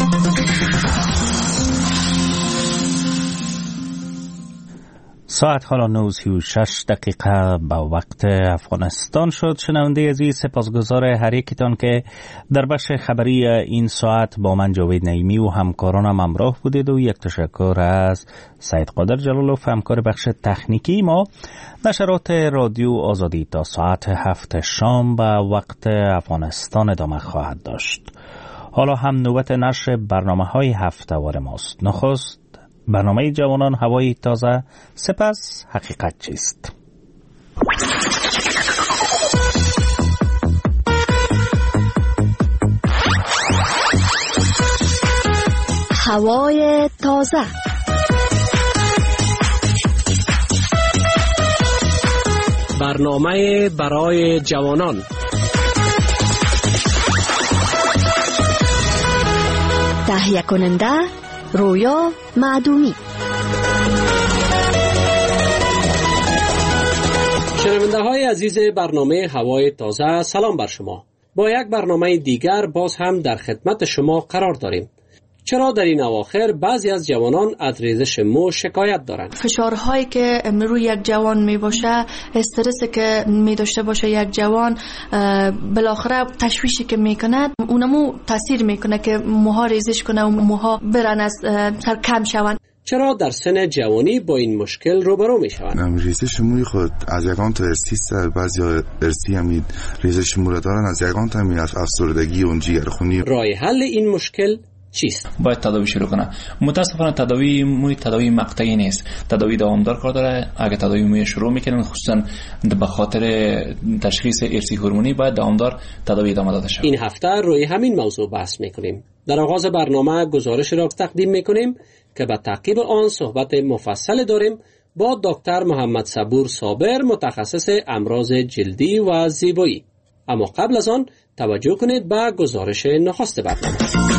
ساعت حالا 9:36 به وقت افغانستان شد. شنونده عزیز، سپاسگزار هر یکتان که در بخش خبری این ساعت با من جاوید نعیمی و همکارانم همراه بودید و یک تشکر از سید قادر جلالوف همکار بخش تکنیکی ما. نشرات رادیو آزادی تا ساعت 7 شام به وقت افغانستان ادامه خواهد داشت. حالا هم نوبت نشر برنامه‌های هفته‌وار ماست. نخست برنامه جوانان هوای تازه، سپس حقیقت چیست. هوای تازه. برنامه برای جوانان. تهیه کننده رویا معدومی. شنونده های عزیز برنامه هوای تازه، سلام بر شما. با یک برنامه دیگر باز هم در خدمت شما قرار داریم. چرا در این اواخر بعضی از جوانان از ریزش مو شکایت دارند؟ فشارهایی که روی یک جوان می باشه، استرسی که می داشته باشه یک جوان، بالاخره تشویشی که می کند اونمو تاثیر می کنه که موها ریزش کنه و موها برن از سر کم شوند. چرا در سن جوانی با این مشکل روبرو می شوند؟ ریزش موی خود از یگان تا ارسی است. بعضی ارسی هم ریزش مو را دارن، از یگان تا هم افسردگی و جگرخونی. راه حل این مشکل چیست؟ باید تداوی شروع کنه. متاسفانه تداوی موی تداوی مقطعی نیست، تداوی دوامدار کار داره. اگه تداوی موی شروع میکنن خصوصا به خاطر تشخیص ارثی هورمونی باید دوامدار تداوی ادامه داده شود. این هفته روی همین موضوع بحث میکنیم. در آغاز برنامه گزارش را تقدیم میکنیم که به تعقیب آن صحبت مفصل داریم با دکتر محمد صبور صابر، متخصص امراض جلدی و زیبایی. اما قبل از آن توجه کنید به گزارش نخست برنامه.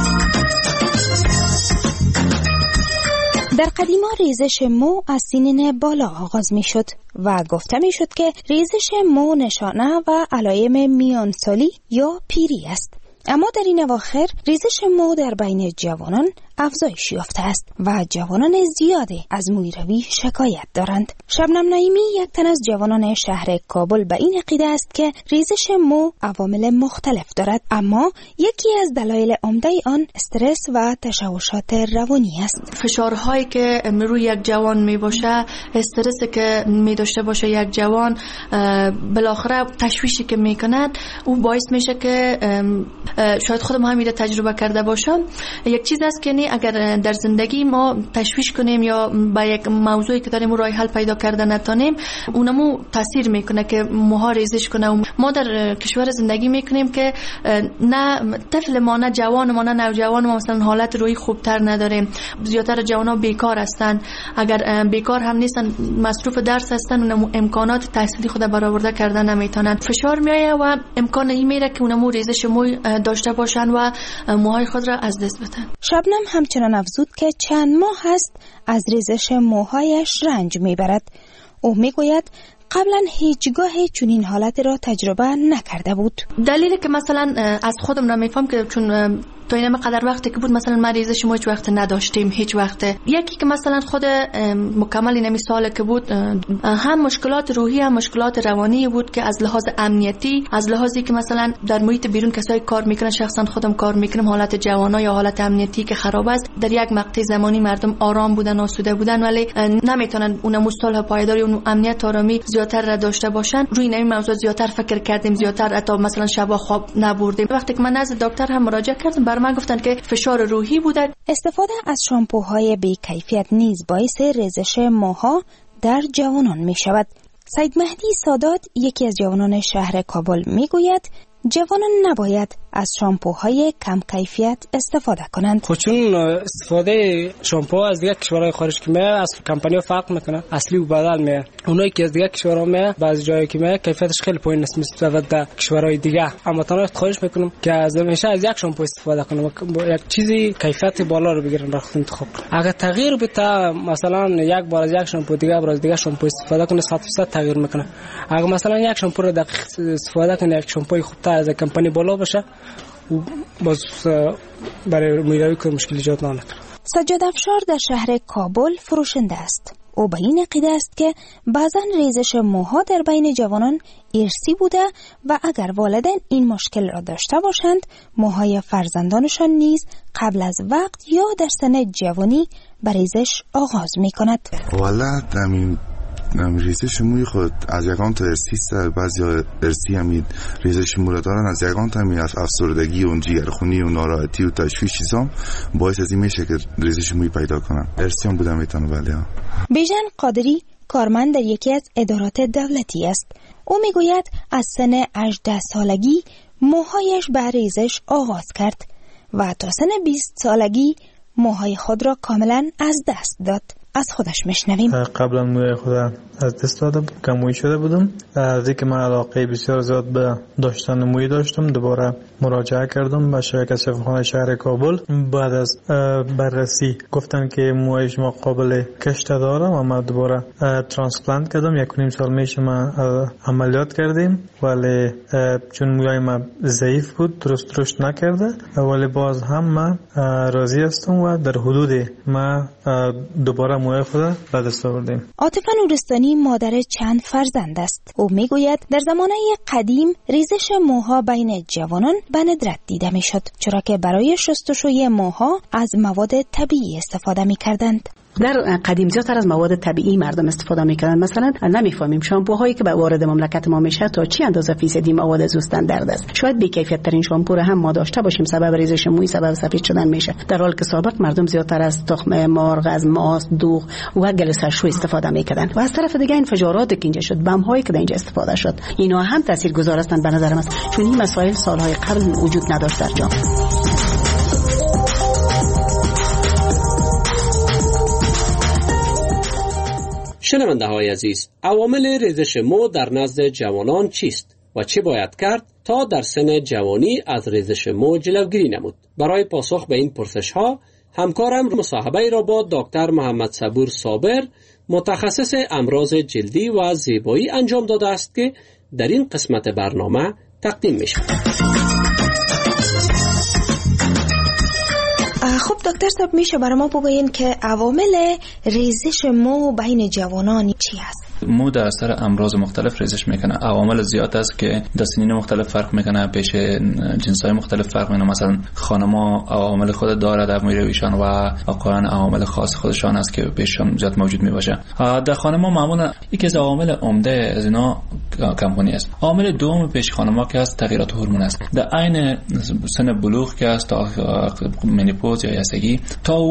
در قدیما ریزش مو از سنین بالا آغاز می شد و گفته می شد که ریزش مو نشانه و علائم میانسالی یا پیری است. اما در این اواخر ریزش مو در بین جوانان افزایش یافته است و جوانان زیادی از مویروی شکایت دارند. شبنم نعیمی، یک تن از جوانان شهر کابل، به این عقیده است که ریزش مو عوامل مختلف دارد، اما یکی از دلایل عمده آن استرس و تشوشات روانی است. فشارهایی که روی یک جوان می باشه، استرسی که می داشته باشه یک جوان، بالاخره تشویشی که می کند او باعث میشه که شاید خودم هم تجربه کرده باشم. یک چیز است که اگر در زندگی ما تشویش کنیم یا با یک موضوعی که داریم راه حل پیدا کرده نتونیم، اونمو تاثیر میکنه که موها ریزش کنه. و ما در کشور زندگی میکنیم که نه طفل ما، نه جوان ما، نه نوجوان ما مثلا حالت روحی خوبتر نداریم. زیادتر جوانا بیکار هستن، اگر بیکار هم نیستن مصروف درس هستن، اونمو امکانات تحصیلی خود برآورده کردن نمیتونن. فشار میایه و امکان این میره که اونمو ریزش مو داشته باشند و موهای خود را از دست بدن. شبنم همچنان افزود که چند ماه هست از ریزش موهایش رنج میبرد. او میگوید قبلا هیچگاه چنین حالت را تجربه نکرده بود. دلیلی که مثلا از خودم را میفهم که چون تا این قدر وقتی که بود مثلا ما ریزش ما هیچ وقت نداشتیم، هیچ وقت. یکی که مثلا خود مکمل این سال که بود هم مشکلات روحی هم مشکلات روانی بود که از لحاظ امنیتی، از لحاظی که مثلا در محیط بیرون کسایی کار میکنن، شخصا خودم کار میکنم، حالت جوانا یا حالت امنیتی که خراب است، در یک مقطع زمانی مردم آرام بودن، آسوده بودن، ولی نمیتونن اون مصالحه پایداری اون امنیت آرامی زیادتر را داشته باشن. روی این موضوع زیادتر فکر کردیم، زیادتر حتی مثلا شب خواب نبردیم. وقتی که من نزد دکتر هم مراجعه کردم من گفتن که فشار روحی بوده. استفاده از شامپوهای بی کیفیت نیز باعث ریزش موها در جوانان می شود. سید مهدی سادات یکی از جوانان شهر کابل می گوید جوانان نباید از شامپوهای کم کیفیت استفاده کنند. خب چون استفاده شامپو از دیگه کشورهای خارج که میاد از کمپانی‌ها فرق میکنه، اصلی و بدل میاد. اونایی که از دیگه کشورها میاد بعضی جایی که میاد کیفیتش خیلی پایین است نسبت به کشورهای دیگه. اما تنها خواهش میکنم که از همیشه از یک شامپو استفاده کنم، یک چیزی کیفیت بالا رو بگیرن برای خود انتخاب کنن. اگه تغییر بده مثلا یک بار از یک شامپو دیگه بار از دیگه شامپو استفاده کنه 100% تغییر میکنه. اگه مثلا یک شامپو رو دقیق استفاده کنه، یک شامپوی خوبتر از کمپانی بالا باشه و باز برای میروی که مشکل ایجاد نکنه. سجاد افشار در شهر کابل فروشنده است. او به این عقیده است که بعضا ریزش موها در بین جوانان ارثی بوده و اگر والدین این مشکل را داشته باشند موهای فرزندانشان نیز قبل از وقت یا در سن جوانی به ریزش آغاز می کند. والا ریزش موی خود از یکان تا ارسی است، بعضی ارسی همین ریزش مو را دارن، از یکان تا همین افسردگی و جگرخونی و ناراحتی و تشویش چیزام باعث از این میشه که ریزش موی پیدا کنم. ارسی هم بودم میتونه. ولی بیژن قادری کارمند در یکی از ادارات دولتی است. او میگوید از سن 18 سالگی موهایش به ریزش آغاز کرد و تا سن 20 سالگی موهای خود را کاملا از دست داد. از خودش میشنویم. قبلا موی خودم از دست داده بودم، کموی شده بودم. از اینکه من علاقه بسیار زیاد به داشتن موی داشتم دوباره مراجعه کردم به شرکت شفاخانه شهر کابل. بعد از بررسی گفتن که موی شما قابل کشت داره و من دوباره ترانسپلانت کردم. 1.5 سال میشه من عملیات کردیم، ولی چون موی من ضعیف بود درست رشد نکرده، ولی باز هم من راضی هستم و در حدود من دوباره موی خود به دست آوردیم. عاطفه نورستانی مادر چند فرزند است. او میگوید در زمانه قدیم ریزش موها بین جوانان به ندرت دیده میشد، چرا که برای شستشوی موها از مواد طبیعی استفاده میکردند. در قدیم زیادتر از مواد طبیعی مردم استفاده میکنن. مثلا نمیفهمیم شامپوهایی که به وارد مملکت ما میشه تا چی اندازه فیصدی مواد زوستن درد است. شاید بی کیفیت ترین شامپو رو هم ما داشته باشیم، سبب ریزش موی، سبب سفید شدن میشه، در حالی که سابق مردم زیادتر از تخم مرغ، از ماست، دوغ و گل سرشوی استفاده میکردن. و از طرف دیگه انفجاراتی که اینجا شد، بم‌هایی که اینجا استفاده شد، اینا هم تاثیرگذار هستند به نظر من، چون این مسائل سالهای قبل وجود نداشت در جامعه. شنونده های عزیز، عوامل ریزش مو در نزد جوانان چیست و چه باید کرد تا در سن جوانی از ریزش مو جلوگیری نمود؟ برای پاسخ به این پرسش ها همکارم مصاحبه را با دکتر محمد صبور صابر، متخصص امراض جلدی و زیبایی انجام داده است که در این قسمت برنامه تقدیم می شود. خب دکتر صاحب، میشه برای ما بگوین که عوامل ریزش مو بین جوانان چی هست؟ مو در اثر امراض مختلف ریزش میکنه. عوامل زیاد است که در سنین مختلف فرق میکنه، پیش جنسای مختلف فرق میکنه. مثلا خانم‌ها عوامل خود داره در موی رویشان و آقایان عوامل خاص خودشان است که پیششان زیاد موجود میباشه. در خانم‌ها معمولا یکی از عوامل عمده از اینا کمخونی است. عامل دوم پیش خانم‌ها که است تغییرات هورمون است. در عین سن بلوغ که است تا منیپوز یا یسگی، تا او وقت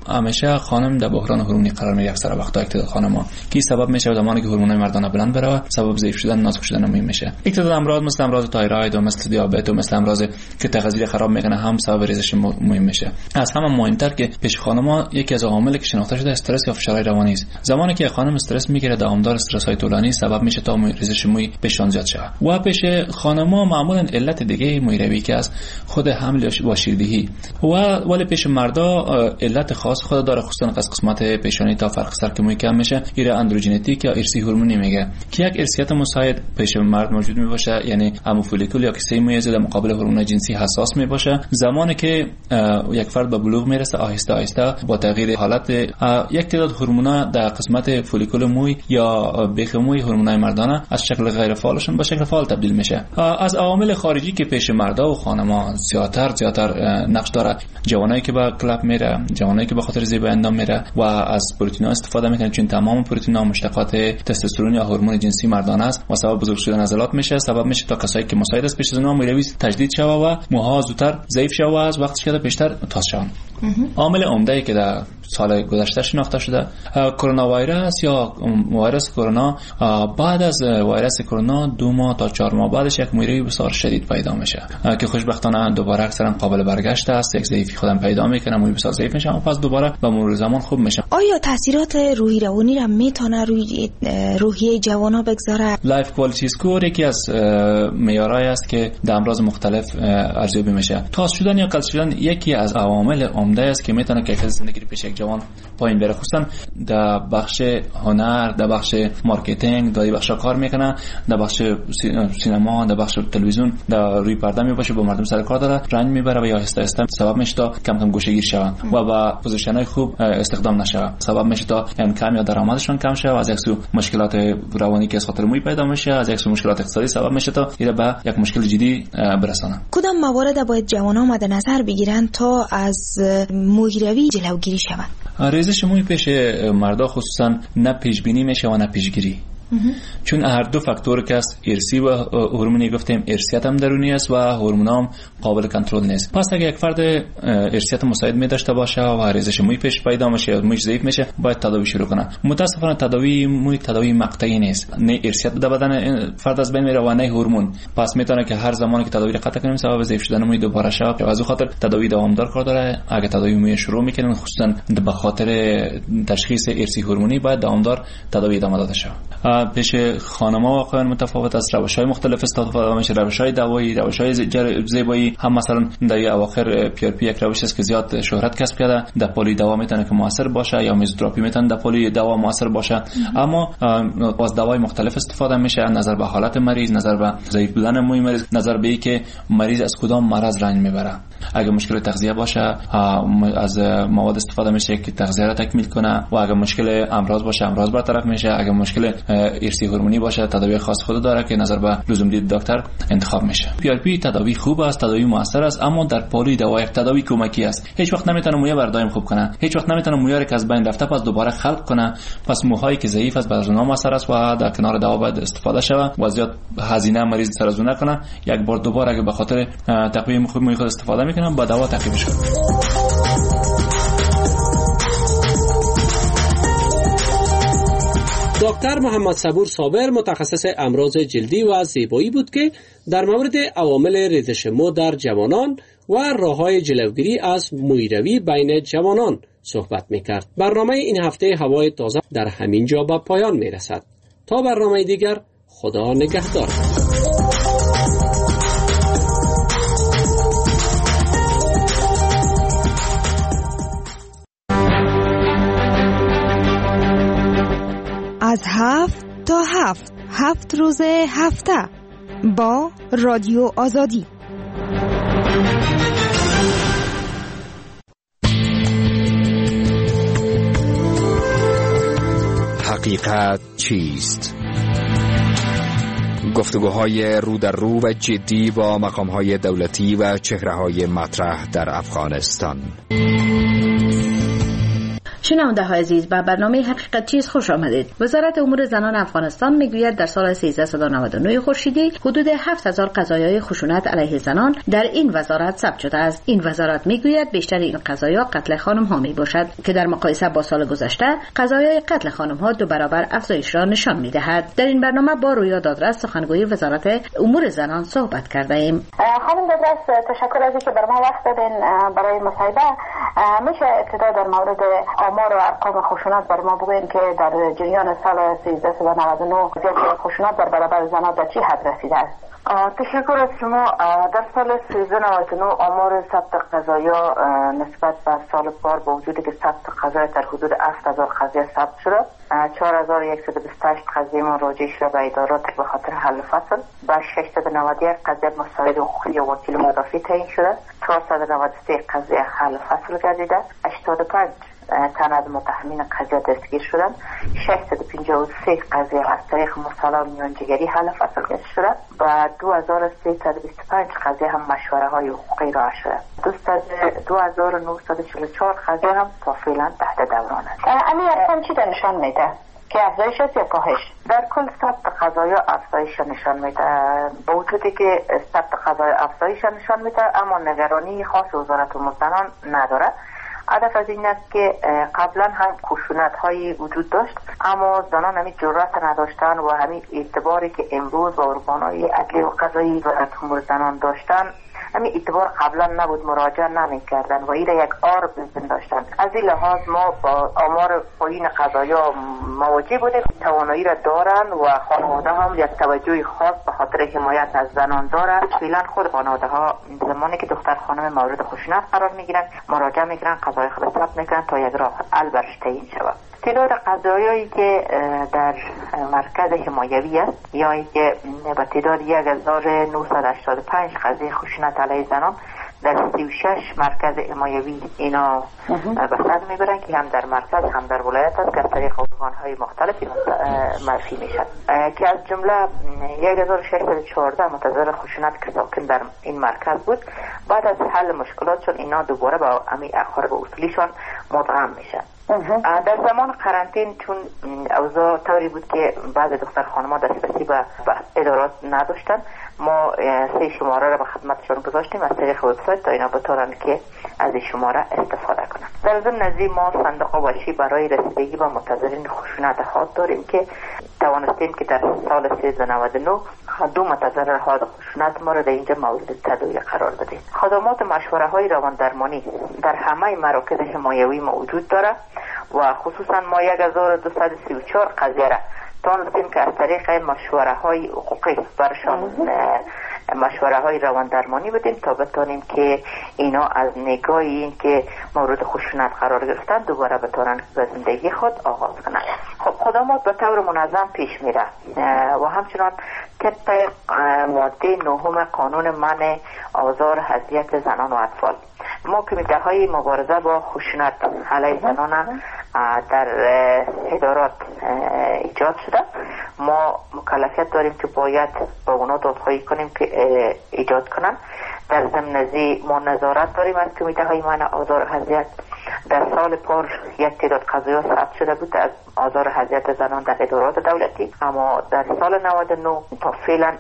همیشه خانم در بحران هورمونی قرار میگیره. اکثر وقتا اکتداد خانم‌ها کی سبب میشه زمانی که هورمونای مردانه بلند بره، سبب ضعیف شدن، نازک شدن مهم میشه. اکتداد امراض مثل امراض تایروید و مثل دیابت و مثل امراض که تغذیه خراب میکنه هم سبب ریزش مهم میشه. از همه مهمتر که پیش خانم‌ها یکی از عواملی که شناخته شده استرس یا فشار روانی است. زمانی که خانم استرس میگیره، دوامدار استرس های طولانی سبب میشه تا ریزش موی پیشان زیاد شه. و پیش خانم‌ها معمولا علت دیگه مویروی که از خود حمل و شیردهی ولی پیش مردا علت خاص خود داره، خصوصا قسمت پیشانی تا فرق سر که موی کم میشه، ایره اندروژنتیک یا ارثی هورمونی میگه که یک ارثیت مساعد پیش مرد موجود میباشه، یعنی همو فولیکول یا کیسه موی در مقابل هورمون جنسی حساس میباشه. زمانی که یک فرد به بلوغ میرسه، آهسته آهسته با تغییر حالت یک تعداد هورمونا در قسمت فولیکول موی یا بیخ موی، هورمونای مردانه از شکل غیر فعالشون به شکل فعال تبدیل میشه. از عوامل خارجی که پیش مردا و خانم‌ها زیادتر نقش داره، جوانایی که با کلاب میره، جوانایی که به خاطر زیبایی اندام میره و از پروتئین‌ها استفاده میکنه، چون تمام پروتئین‌ها مشتقات تستوسترون یا هورمون جنسی مردانه است و سبب بزرگ شدن عضلات میشه، سبب میشه تا کسایی که مساعد است پیش از اونها مویروی تجدید شوه و موها زودتر ضعیف شوه و از وقتی که پیشتر تاس شوند. عامل عمده‌ای که در سال گذشته شناخته شده کرونا ویروس یا ویروس کرونا، بعد از ویروس کرونا 2 ماه تا 4 ماه بعدش یک مویروی بسیار شدید پیدا میشه که خوشبختانه دوباره اکثرا قابل برگشت است. یک ضعیفی خودم پیدا میکنه، موی بسیار ضعیف میشه و پس دوباره به مرور زمان خوب میشه. آیا تاثیرات روحی روانی را میتونه روی روحیه جوانا بگذاره؟ لایف کوالیتی اسکور یکی از معیارهایی است که در امراض مختلف ارزیابی میشه. تاس شدن یا قلط شدن یکی از عوامل عمده است که میتونه کیفیت زندگی پیش یک جوان پایین بره، خصوصا در بخش هنر، در بخش مارکتینگ، در بخش کار میکنه، در بخش سینما، در بخش تلویزیون، در روی پرده میباشه، با مردم سر کار داره، رنج میبره و یا آهسته آهسته سبب میشه تا کم کم گوشه‌گیر شوند و با پوزیشن‌های خوب استخدام نشوند، سبب میشه تا انکم یا درآمدشون کم شه و از یک سو مشکلات روانی که از خاطر موی پیدا میشه، از یک سو مشکلات اقتصادی سبب میشه تا اینا به یک مشکل جدی برسانه. کدام موارد باید جوانان مد نظر بگیرن تا از مویروی جلوگیری شود؟ ریزش موی پیش مردا خصوصا نه پیش بینی میشه و نه پیشگیری، چون هر دو فاکتور که است، ارثی و هورمونی گفتیم، ارثیت هم درونی است و هورمونام قابل کنترل نیست. پس اگه یک فرد ارثیت مساعد می داشته باشه و ریزش موی پیش پیدا میشه یا موی ضعیف میشه، باید تداوی شروع کنه. متاسفانه تداوی موی تداوی مقطعی نیست، نه ارثیت در بدن فرد از بین میره و نه هورمون. پس میتونه که هر زمانی که تداوی را قطع کنیم سبب ضعیف شدن موی دوباره شه. از خاطر تداوی دوامدار کار داره. اگه تداوی موی شروع میکنن، خصوصا به خاطر تشخیص ارثی هورمونی، باید دوامدار تداوی ادامه داده شه. پیش خانم‌ها واقعا متفاوت است، روش‌های مختلف استفاده میشه، روش‌های دوایی، روش‌های زیبایی. هم مثلا در اواخر PRP یک روش است که زیاد شهرت کسب کرده، در پلی دوا میتونه که موثر باشه یا میزوتراپی میتونه در پلی دوا موثر باشه، اما از دوای مختلف استفاده میشه، نظر به حالت مریض، نظر به ضعیف بودن موی مریض، نظر به اینکه مریض از کدام مرض رنج میبره. اگه مشکل تغذیه باشه از مواد استفاده میشه که تغذیه را تکمیل کنه و اگه مشکل امراض باشه امراض برطرف میشه. اگه مشکل ارثی هورمونی باشه تداوی خاص خود داره که نظر به لزوم دید دکتر انتخاب میشه. PRP تداوی خوب است، تداوی موثر است، اما در پلی دوا یک تداوی کمکی است. هیچ وقت نمیتونه موی بردائم خوب کنه، هیچ وقت نمیتونه موی که از بین رفته پس دوباره خلق کنه. پس موهایی که ضعیف است برای اونها موثر است و در کنار دوا باید استفاده شود و زیاد هزینه مریض سر از اون نکنه. یک بار دوباره اگه به خاطر تقویه خوب موی خود استفاده میکنه با دوا تعقیبش کنه. دکتر محمد صبور صابر متخصص امراض جلدی و زیبایی بود که در مورد عوامل ریزش مو در جوانان و راه‌های جلوگیری از مویروی بین جوانان صحبت می‌کرد. برنامه این هفته هوای تازه در همین جا به پایان می‌رسد. تا برنامه دیگر، خدا نگهدار. از 7 تا 7 روز هفته با رادیو آزادی. حقیقت چیست؟ گفتگوهای رو در رو و جدی با مقامهای دولتی و چهره‌های مطرح در افغانستان. شنونده های عزیز، به برنامه حقیقت چیز خوش آمدید. وزارت امور زنان افغانستان میگوید در سال 1399 خورشیدی حدود 7000 قضایای خشونت علیه زنان در این وزارت ثبت شده است. این وزارت میگوید بیشتر این قضایا قتل خانم ها می باشد که در مقایسه با سال گذشته قضایای قتل خانم ها 2 برابر افزایش را نشان میدهد. در این برنامه با رویا دادرس سخنگوی وزارت امور زنان صحبت کرده ایم. خانم دادرس، تشکر از اینکه بر ما وقت دادین برای مصاحبه. میشه ابتدا در مورد آمار و ارقام خشونت بر ما بگوین که در جریان سال 1399 زیاد خشونت در برابر زنان در چی حد رسیده است؟ تشکر از شما. در سال 1399 آمار ثبت قضایا نسبت به سال پار با وجودی که ثبت قضایا در حدود 7000 قضیه ثبت شده، 4128 قضیه مراجعه شده به ادارات به خاطر حل فصل، و 691 قضیه مساعد حقوقی و وکیل مدافع تعیین شده، 493 قضیه حل فصل گردیده، 85 تن از متهمین قضیه دستگیر شدند، 653 قضیه از طریق مصالحه میانجیگری حل فصل گردیده شده و 2325 قضیه هم مشوره های حقوقی راه شده. 2944 قضیه هم تا فعلا تحت دوران است. امی ارقام چی نشان میده؟ که افزایش است یا کاهش؟ در کل ثبت قضایا افزایش نشان میده. با وجودی که ثبت قضایا افزایش نشان میده، اما نگرانی خاص وزارت امور زنان نداره. هدف از این است که قبلا هم خشونت هایی وجود داشت، اما زنان همین جرأت نداشتن و همین اعتباری که امروز با ارگان‌های عدلی و قضایی وزارت امور زنان داشتن، همین اعتبار قبلا نبود، مراجعه نمی‌کردن و این یک عار می‌پنداشتن. از این لحاظ ما با آمار پایین قضایا مواجه بودیم. توانایی را دارن و خانواده هم یک توجه خاص به خاطر حمایت از زنان دارن. فعلا خود خانواده ها زمانی که دختر خانم مورد خشونت قرار میگیرن مراجعه میکنن، قضای خود ثبت میکنن تا یک راه حل برش تعیین شود. تعداد قضایایی که در مرکز حمایوی است یا که به تعداد 1985 قضیه خشونت علیه زنان در 36 مرکز حمایوی اینا به سر میبرن که هم در مرکز هم در ولایت است که از طریق ارگان‌های مختلفی معرفی میشن، که از جمله 1614 متضرر خشونت که ساکن در این مرکز بود. بعد از حل مشکلاتشون اینا دوباره با امی اخبار به اصولیشان مدغم میشن. در زمان قرنطین چون اوضاع طوری بود که بعض دختر خانم‌ها دسترسی به ادارات نداشتن، ما 3 شماره را به خدمتشون گذاشتیم از طریق وبسایت تا اینا بتونن که از این شماره استفاده کنن. در ضمن از این ما صندوق آواشی برای رسیدگی به متضررین خشونت حاد داریم که توانستیم که در سال 1399 2 متضرر حاد خشونت ما را در اینجا مورد تداوی قرار بدیم. خدمات مشوره های روان درمانی در همه مراکز حمایوی موجود داره و خصوصا ما 1234 قضیه را تانستیم که از طریق مشوره های حقوقی برشان مشوره های روان درمانی بدیم تا بتانیم که اینا از نگاه این که مورد خشونت قرار گرفتن دوباره بتانن به زندگی خود آغاز کنند. خب خدمات به طور منظم پیش میره و همچنان طبق ماده 9 قانون منع آزار اذیت زنان و اطفال ما کمیته های مبارزه با خشونت علیه زنان در ادارات ایجاد شده. ما مکلفیت داریم که باید با اونا دادخواهی کنیم که ایجاد کنن. در ضمن ازی ما نظارت داریم از کمیته های منع آزار اذیت. در سال پار یک تعداد قضایا ثبت شده بود از آزار اذیت زنان در ادارات دولتی، اما در سال 99 تا فعلا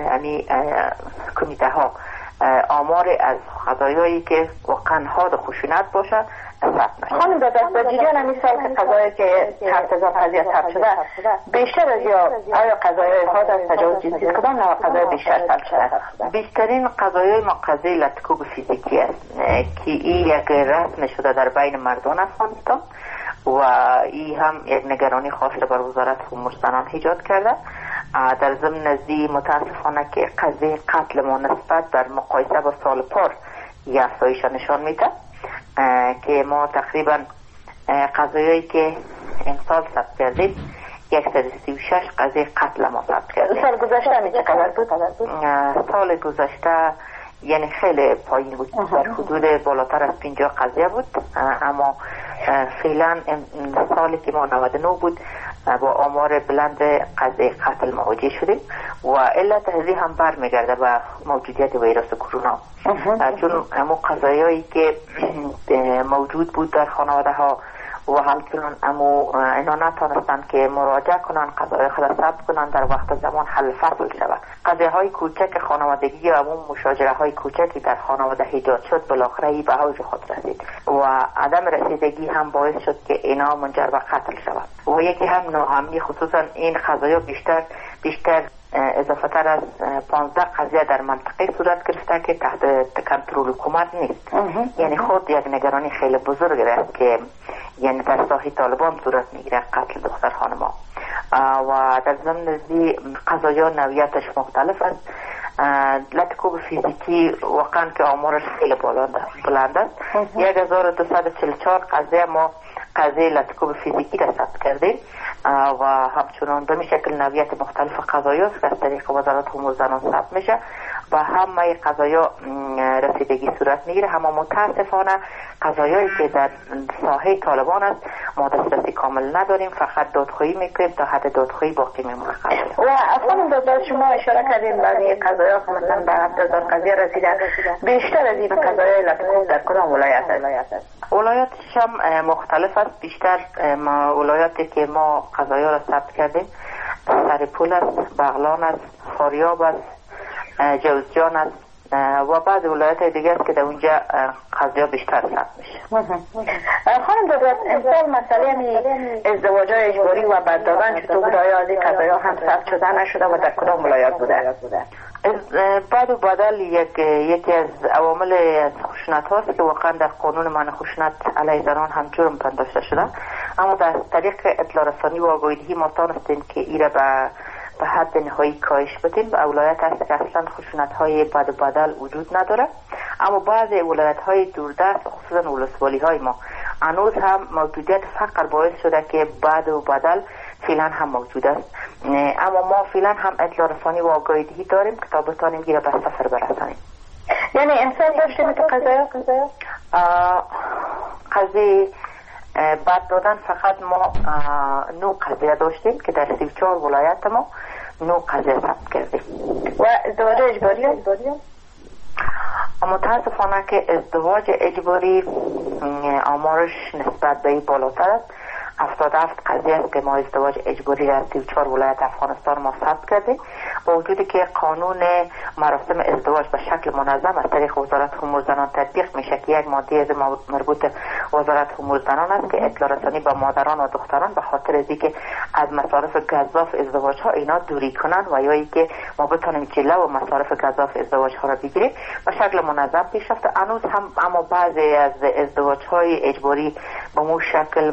کمیته ها آمار از قضایایی که واقعا حاد خشونت باشد ثبت نشد. خانم دادرس، در جریان همین سال که قضایی که 7000 قضیه ثبت شده بیشتر از آیا قضایای حاد از تجاوز جنسی کدام نوع قضایا بیشتر ثبت شده؟ بیشترین قضایای ما قضیه لطکوب فیزیکی است که این یک رسم شده در بین مردان افغانستان و این هم یک نگرانی خاص بر وزارت امور زنان ایجاد کرده. در ضمن ازی متاسفانه که قضیه قتل ما نسبت در مقایسه با سال پار یک افزایش نشان میده که ما تقریبا قضایایی که امسال ثبت کردیم 136 قضیه قتل ما ثبت کردیم. سال گذشته می چقدر بود؟ سال گذشته یعنی خیلی پایین بود، در حدود بالاتر از 50 قضیه بود، اما فعلا سالی که ما 99 بود با آمار بلند قضیه قتل مواجه شدیم و علت هذی هم برمیگرده به موجودیت ویروس کرونا، چون همون قضایایی که موجود بود در خانواده ها و همچنان اینا نتونستن که مراجعه کنن، قضایای خود ثبت کنن، در وقت زمان حل فصل شود. قضیه های کوچک خانوادگی و اون مشاجره های کوچکی در خانواده ایجاد شد، بالاخره ای به اوج خود رسید و عدم رسیدگی هم باعث شد که اینا منجر به قتل شود. و یکی هم ناهمگی، خصوصا این قضایا بیشتر اضافه تر از 15 قضیه در منطقه صورت گرفته که تحت کنترل حکومت نیست. یعنی خود یک نگرانی خیلی بزرگ است که یعنی در ساحه طالبان صورت میگیره قتل دختر خانما و در ضمن ذی قضایا نوعیتش مختلف است. لطکوب فیزیکی واقعا که آمارش خیلی بلند است. 1244 قضیه ما قضیه لطکوب فیزیکی را ثبت کردیم و همچنان به شکل نوعیت مختلف قضایا که از طریق وزارت امور زنان ثبت میشه و همه قضایا رسیدگی صورت میگیره. اما متاسفانه قضایایی که در ساحه طالبان است ما دسترسی کامل نداریم، فقط دادخواهی میکنیم، تا حد دادخواهی باقی میمونه. و اصلا دادگاه شما اشاره کردیم بعضی قضایا که مثلا به 7000 قضیه رسیده، بیشتر از این قضایای لطکوب در کدام ولایت است؟ ولایتش هم مختلف است. بیشتر ولایاتی که ما قضایا را ثبت کردیم سرپول است، بغلان است، فاریاب است، جوزجان است و بعض ولایت دیگه است که در اونجا قضایا بیشتر ثبت میشه. خانم دادگاه امسال مسئله ازدواج‌های اجباری و بد دادن چطور بوده؟ آیا از این قضایا هم ثبت شده نشده و در کدام ولایت بوده؟ بعد و بدل یکی از عوامل خشونت هاست که واقعا در قانون منع خشونت علیه زنان هم جرم پنداشته شده، اما در طریق اطلاع رسانی و آگاهی ما تانستیم که ایره به حد نهایی کاهش بدیم. و ولایت هست که اصلا خشونت های بد و بدل وجود نداره، اما بعضی ولایت های دوردست خصوصا ولسوالی های ما هنوز هم موجودیت فقر باعث شده که بد و بدل فعلا هم موجود است. اما ما فعلا هم اطلاع رسانی و آگاهی داریم که تا بتانیم گیره به سفر برسانیم. یعنی امسال داشتیم تو قضیه بد دادن فقط ما 9 قضیه داشتیم که در 34 ولایت ما 9 قضیه ثبت کردیم. و ازدواج اجباری متاسفانه که ازدواج اجباری آمارش نسبت به بالاتر است. 77 قضیه است که ما ازدواج اجباری در 34 ولایت افغانستان ما ثبت کردیم، با وجودی که قانون مراسم ازدواج به شکل منظم از طریق وزارت امور زنان تطبیق میشه که یک ماده از مربوط وزارت امور زنان است که اطلاع رسانی به مادران و دختران به خاطر از اینکه از مصارف گزاف ازدواج ها اینا دوری کنن و یا اینکه ما بتونیم جلو و مصارف گزاف ازدواج ها را بگیریم به شکل منظم پیش رفته. هنوز هم اما بعضی از ازدواج های اجباری به مو شکل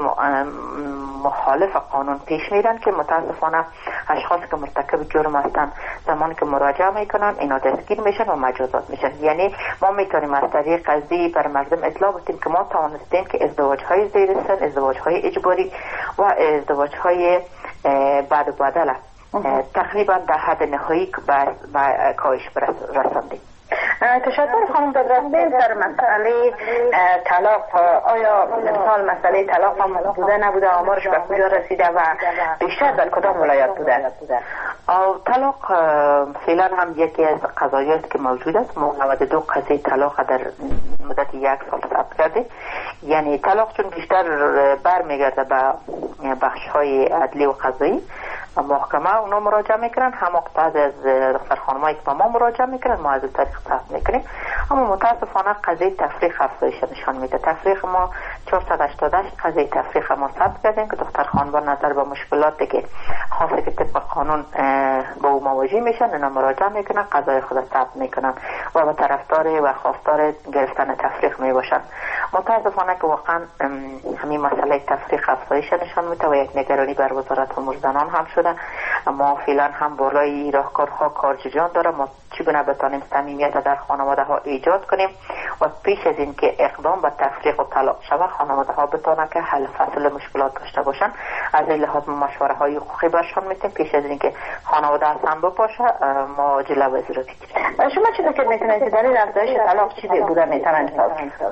مخالف قانون پیش میرن که متاسفانه اشخاص که مرتکب جرم هستن زمانی که مراجعه میکنن اینا دستگیر میشن و مجازات میشن. یعنی ما میتونیم از طریق قضیه بر مردم اطلاع بدیم که ما توانستیم که ازدواج های زیر سن، ازدواج های اجباری و ازدواج های بد و بدل تقریبا در حد نهایی به کاهش رساندیم. تشکر خانم دادگاه. در مسئله طلاق، آیا امسال مسئله طلاق هم بوده نبوده؟ آمارش به کجا رسیده و بیشتر در کدام ولایت بوده؟ طلاق فعلا هم یکی از قضایاست که موجود است. ما 92 قضیه طلاق در مدت 1 سال ثبت کرده. یعنی طلاق چون بیشتر برمیگرده به بخش های عدلی و قضایی محکمه اونا مراجعه میکنن، هم بعضی از دختر خانمایی که ما مراجعه میکنن ما از طریق ثبت میکنیم. اما متاسفانه قضیه تفریق افزایش نشان میده. تفریق ما 488 قضیه تفریق ما ثبت کردیم که دختر خانم نظر به مشکلاتی که خاصه که طبق قانون با او مواجه میشن اینا مراجعه میکنن، قضای خود ثبت میکنن و به طرفدار و خواستار گرفتن تفریق میباشن. متاسفانه که واقعا همین مسئله تفریق افزایش نشان میده و یک نگرانی بر وزارت امور زنان هم شده. ما فعلا هم بالای راهکارها کارجویان داره ما چگونه بتانیم صمیمیت در خانواده ها ایجاد کنیم و پیش از این که اقدام به تفریق و طلاق شود خانواده ها بتانن که حل فصل مشکلات داشته باشن. از این لحاظ مشوره های حقوقی برشان میتیم پیش از این که خانواده اصلا بپاشه ما جلوه از رو بگیریم. شما چی فکر میکنید که دلیل افزایش طلاق چیزی بوده میتونه انصاف؟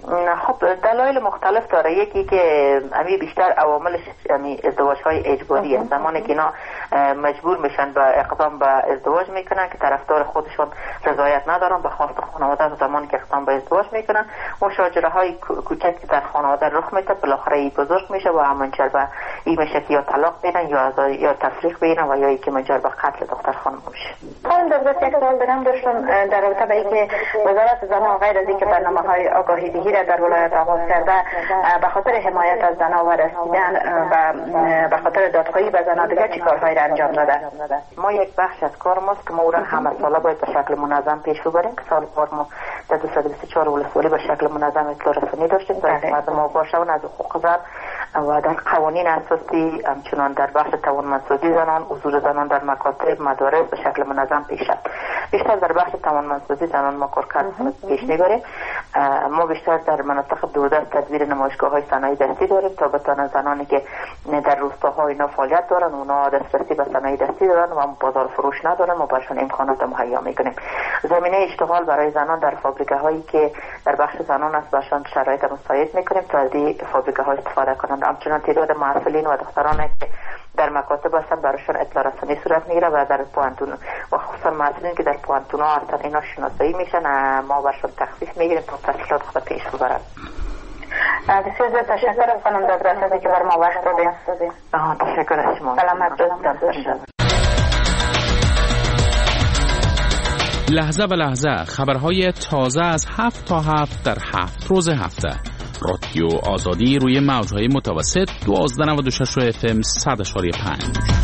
خب دلایل مختلف داره. یکی که امی بیشتر عواملش ازدواج‌های اجباری است. زمانی که اینا مجبور میشن به اقدام به ازدواج میکنن که طرفدار خودشون رضایت ندارن به خواست خانواده، زمانی که اقدام به ازدواج میکنن مشاجره‌های کوچک که در خانواده رخ میده بالاخره ای بزرگ میشه و همانجا به این میشه که یا طلاق بدن یا تفریق بدن و یا اینکه منجر به قتل دختر خانم میشه. من در ضمن یک سوال دارم داشتم در رابطه با اینکه وزارت زنان غیر از اینکه برنامه‌های آگاهی دهی را در ولایت آغاز کرده به خاطر حمایت از زنان و رسیدن و به خاطر دادخواهی به زنان دیگه چی کارهایی را انجام داده؟ ما یک بخش از کار ماست که ما اون همه ساله باید به شکل منظم پیش ببریم که سال کار ما در 224 ولسوالی به شکل منظم اطلاع رسانی داشتیم تا مردم آگاه شون از حقوق زن و در قوانین اساسی همچنان در بخش توانمندسازی زنان، حضور زنان در مکاتب، مدارس به شکل منظم پیش رفت. بیشتر در بخش توانمندسازی زنان ما کار کردیم پیش میبریم. ما بیشتر در مناطق دوردست تدبیر نمایشگاه‌های صنایع دستی داریم تا بتوانند زنانی که در روستاها اینا فعالیت دارن اونا دسترسی به صنایع دستی دارن و بازار فروش ندارن ما براشون امکانات مهیا میکنیم. زمینه اشتغال برای زنان در فابریکه هایی که در بخش زنان است براشون شرایط مساعد میکنیم تا از این فابریکه ها استفاده کنند. همچنان تعداد معلولین و دخترانی که در مکاتب هستن براشون اطلاع رسانی صورت میگیره و در پوانتون و خصوصا معلولین که در پوانتون ها هستن اینا شناسایی میشن ما براشون تخفیف میگیریم تا تحصیلات خود پیش ببرن. بسیار زیاد تشکر از خانم دادرس که بر ما وقت دادید. تشکر از شما. سلامت باشید. لحظه به لحظه خبرهای تازه از 7 تا 7 در 7 روز هفته. رادیو آزادی روی موجهای متوسط 1296 FM 100.5.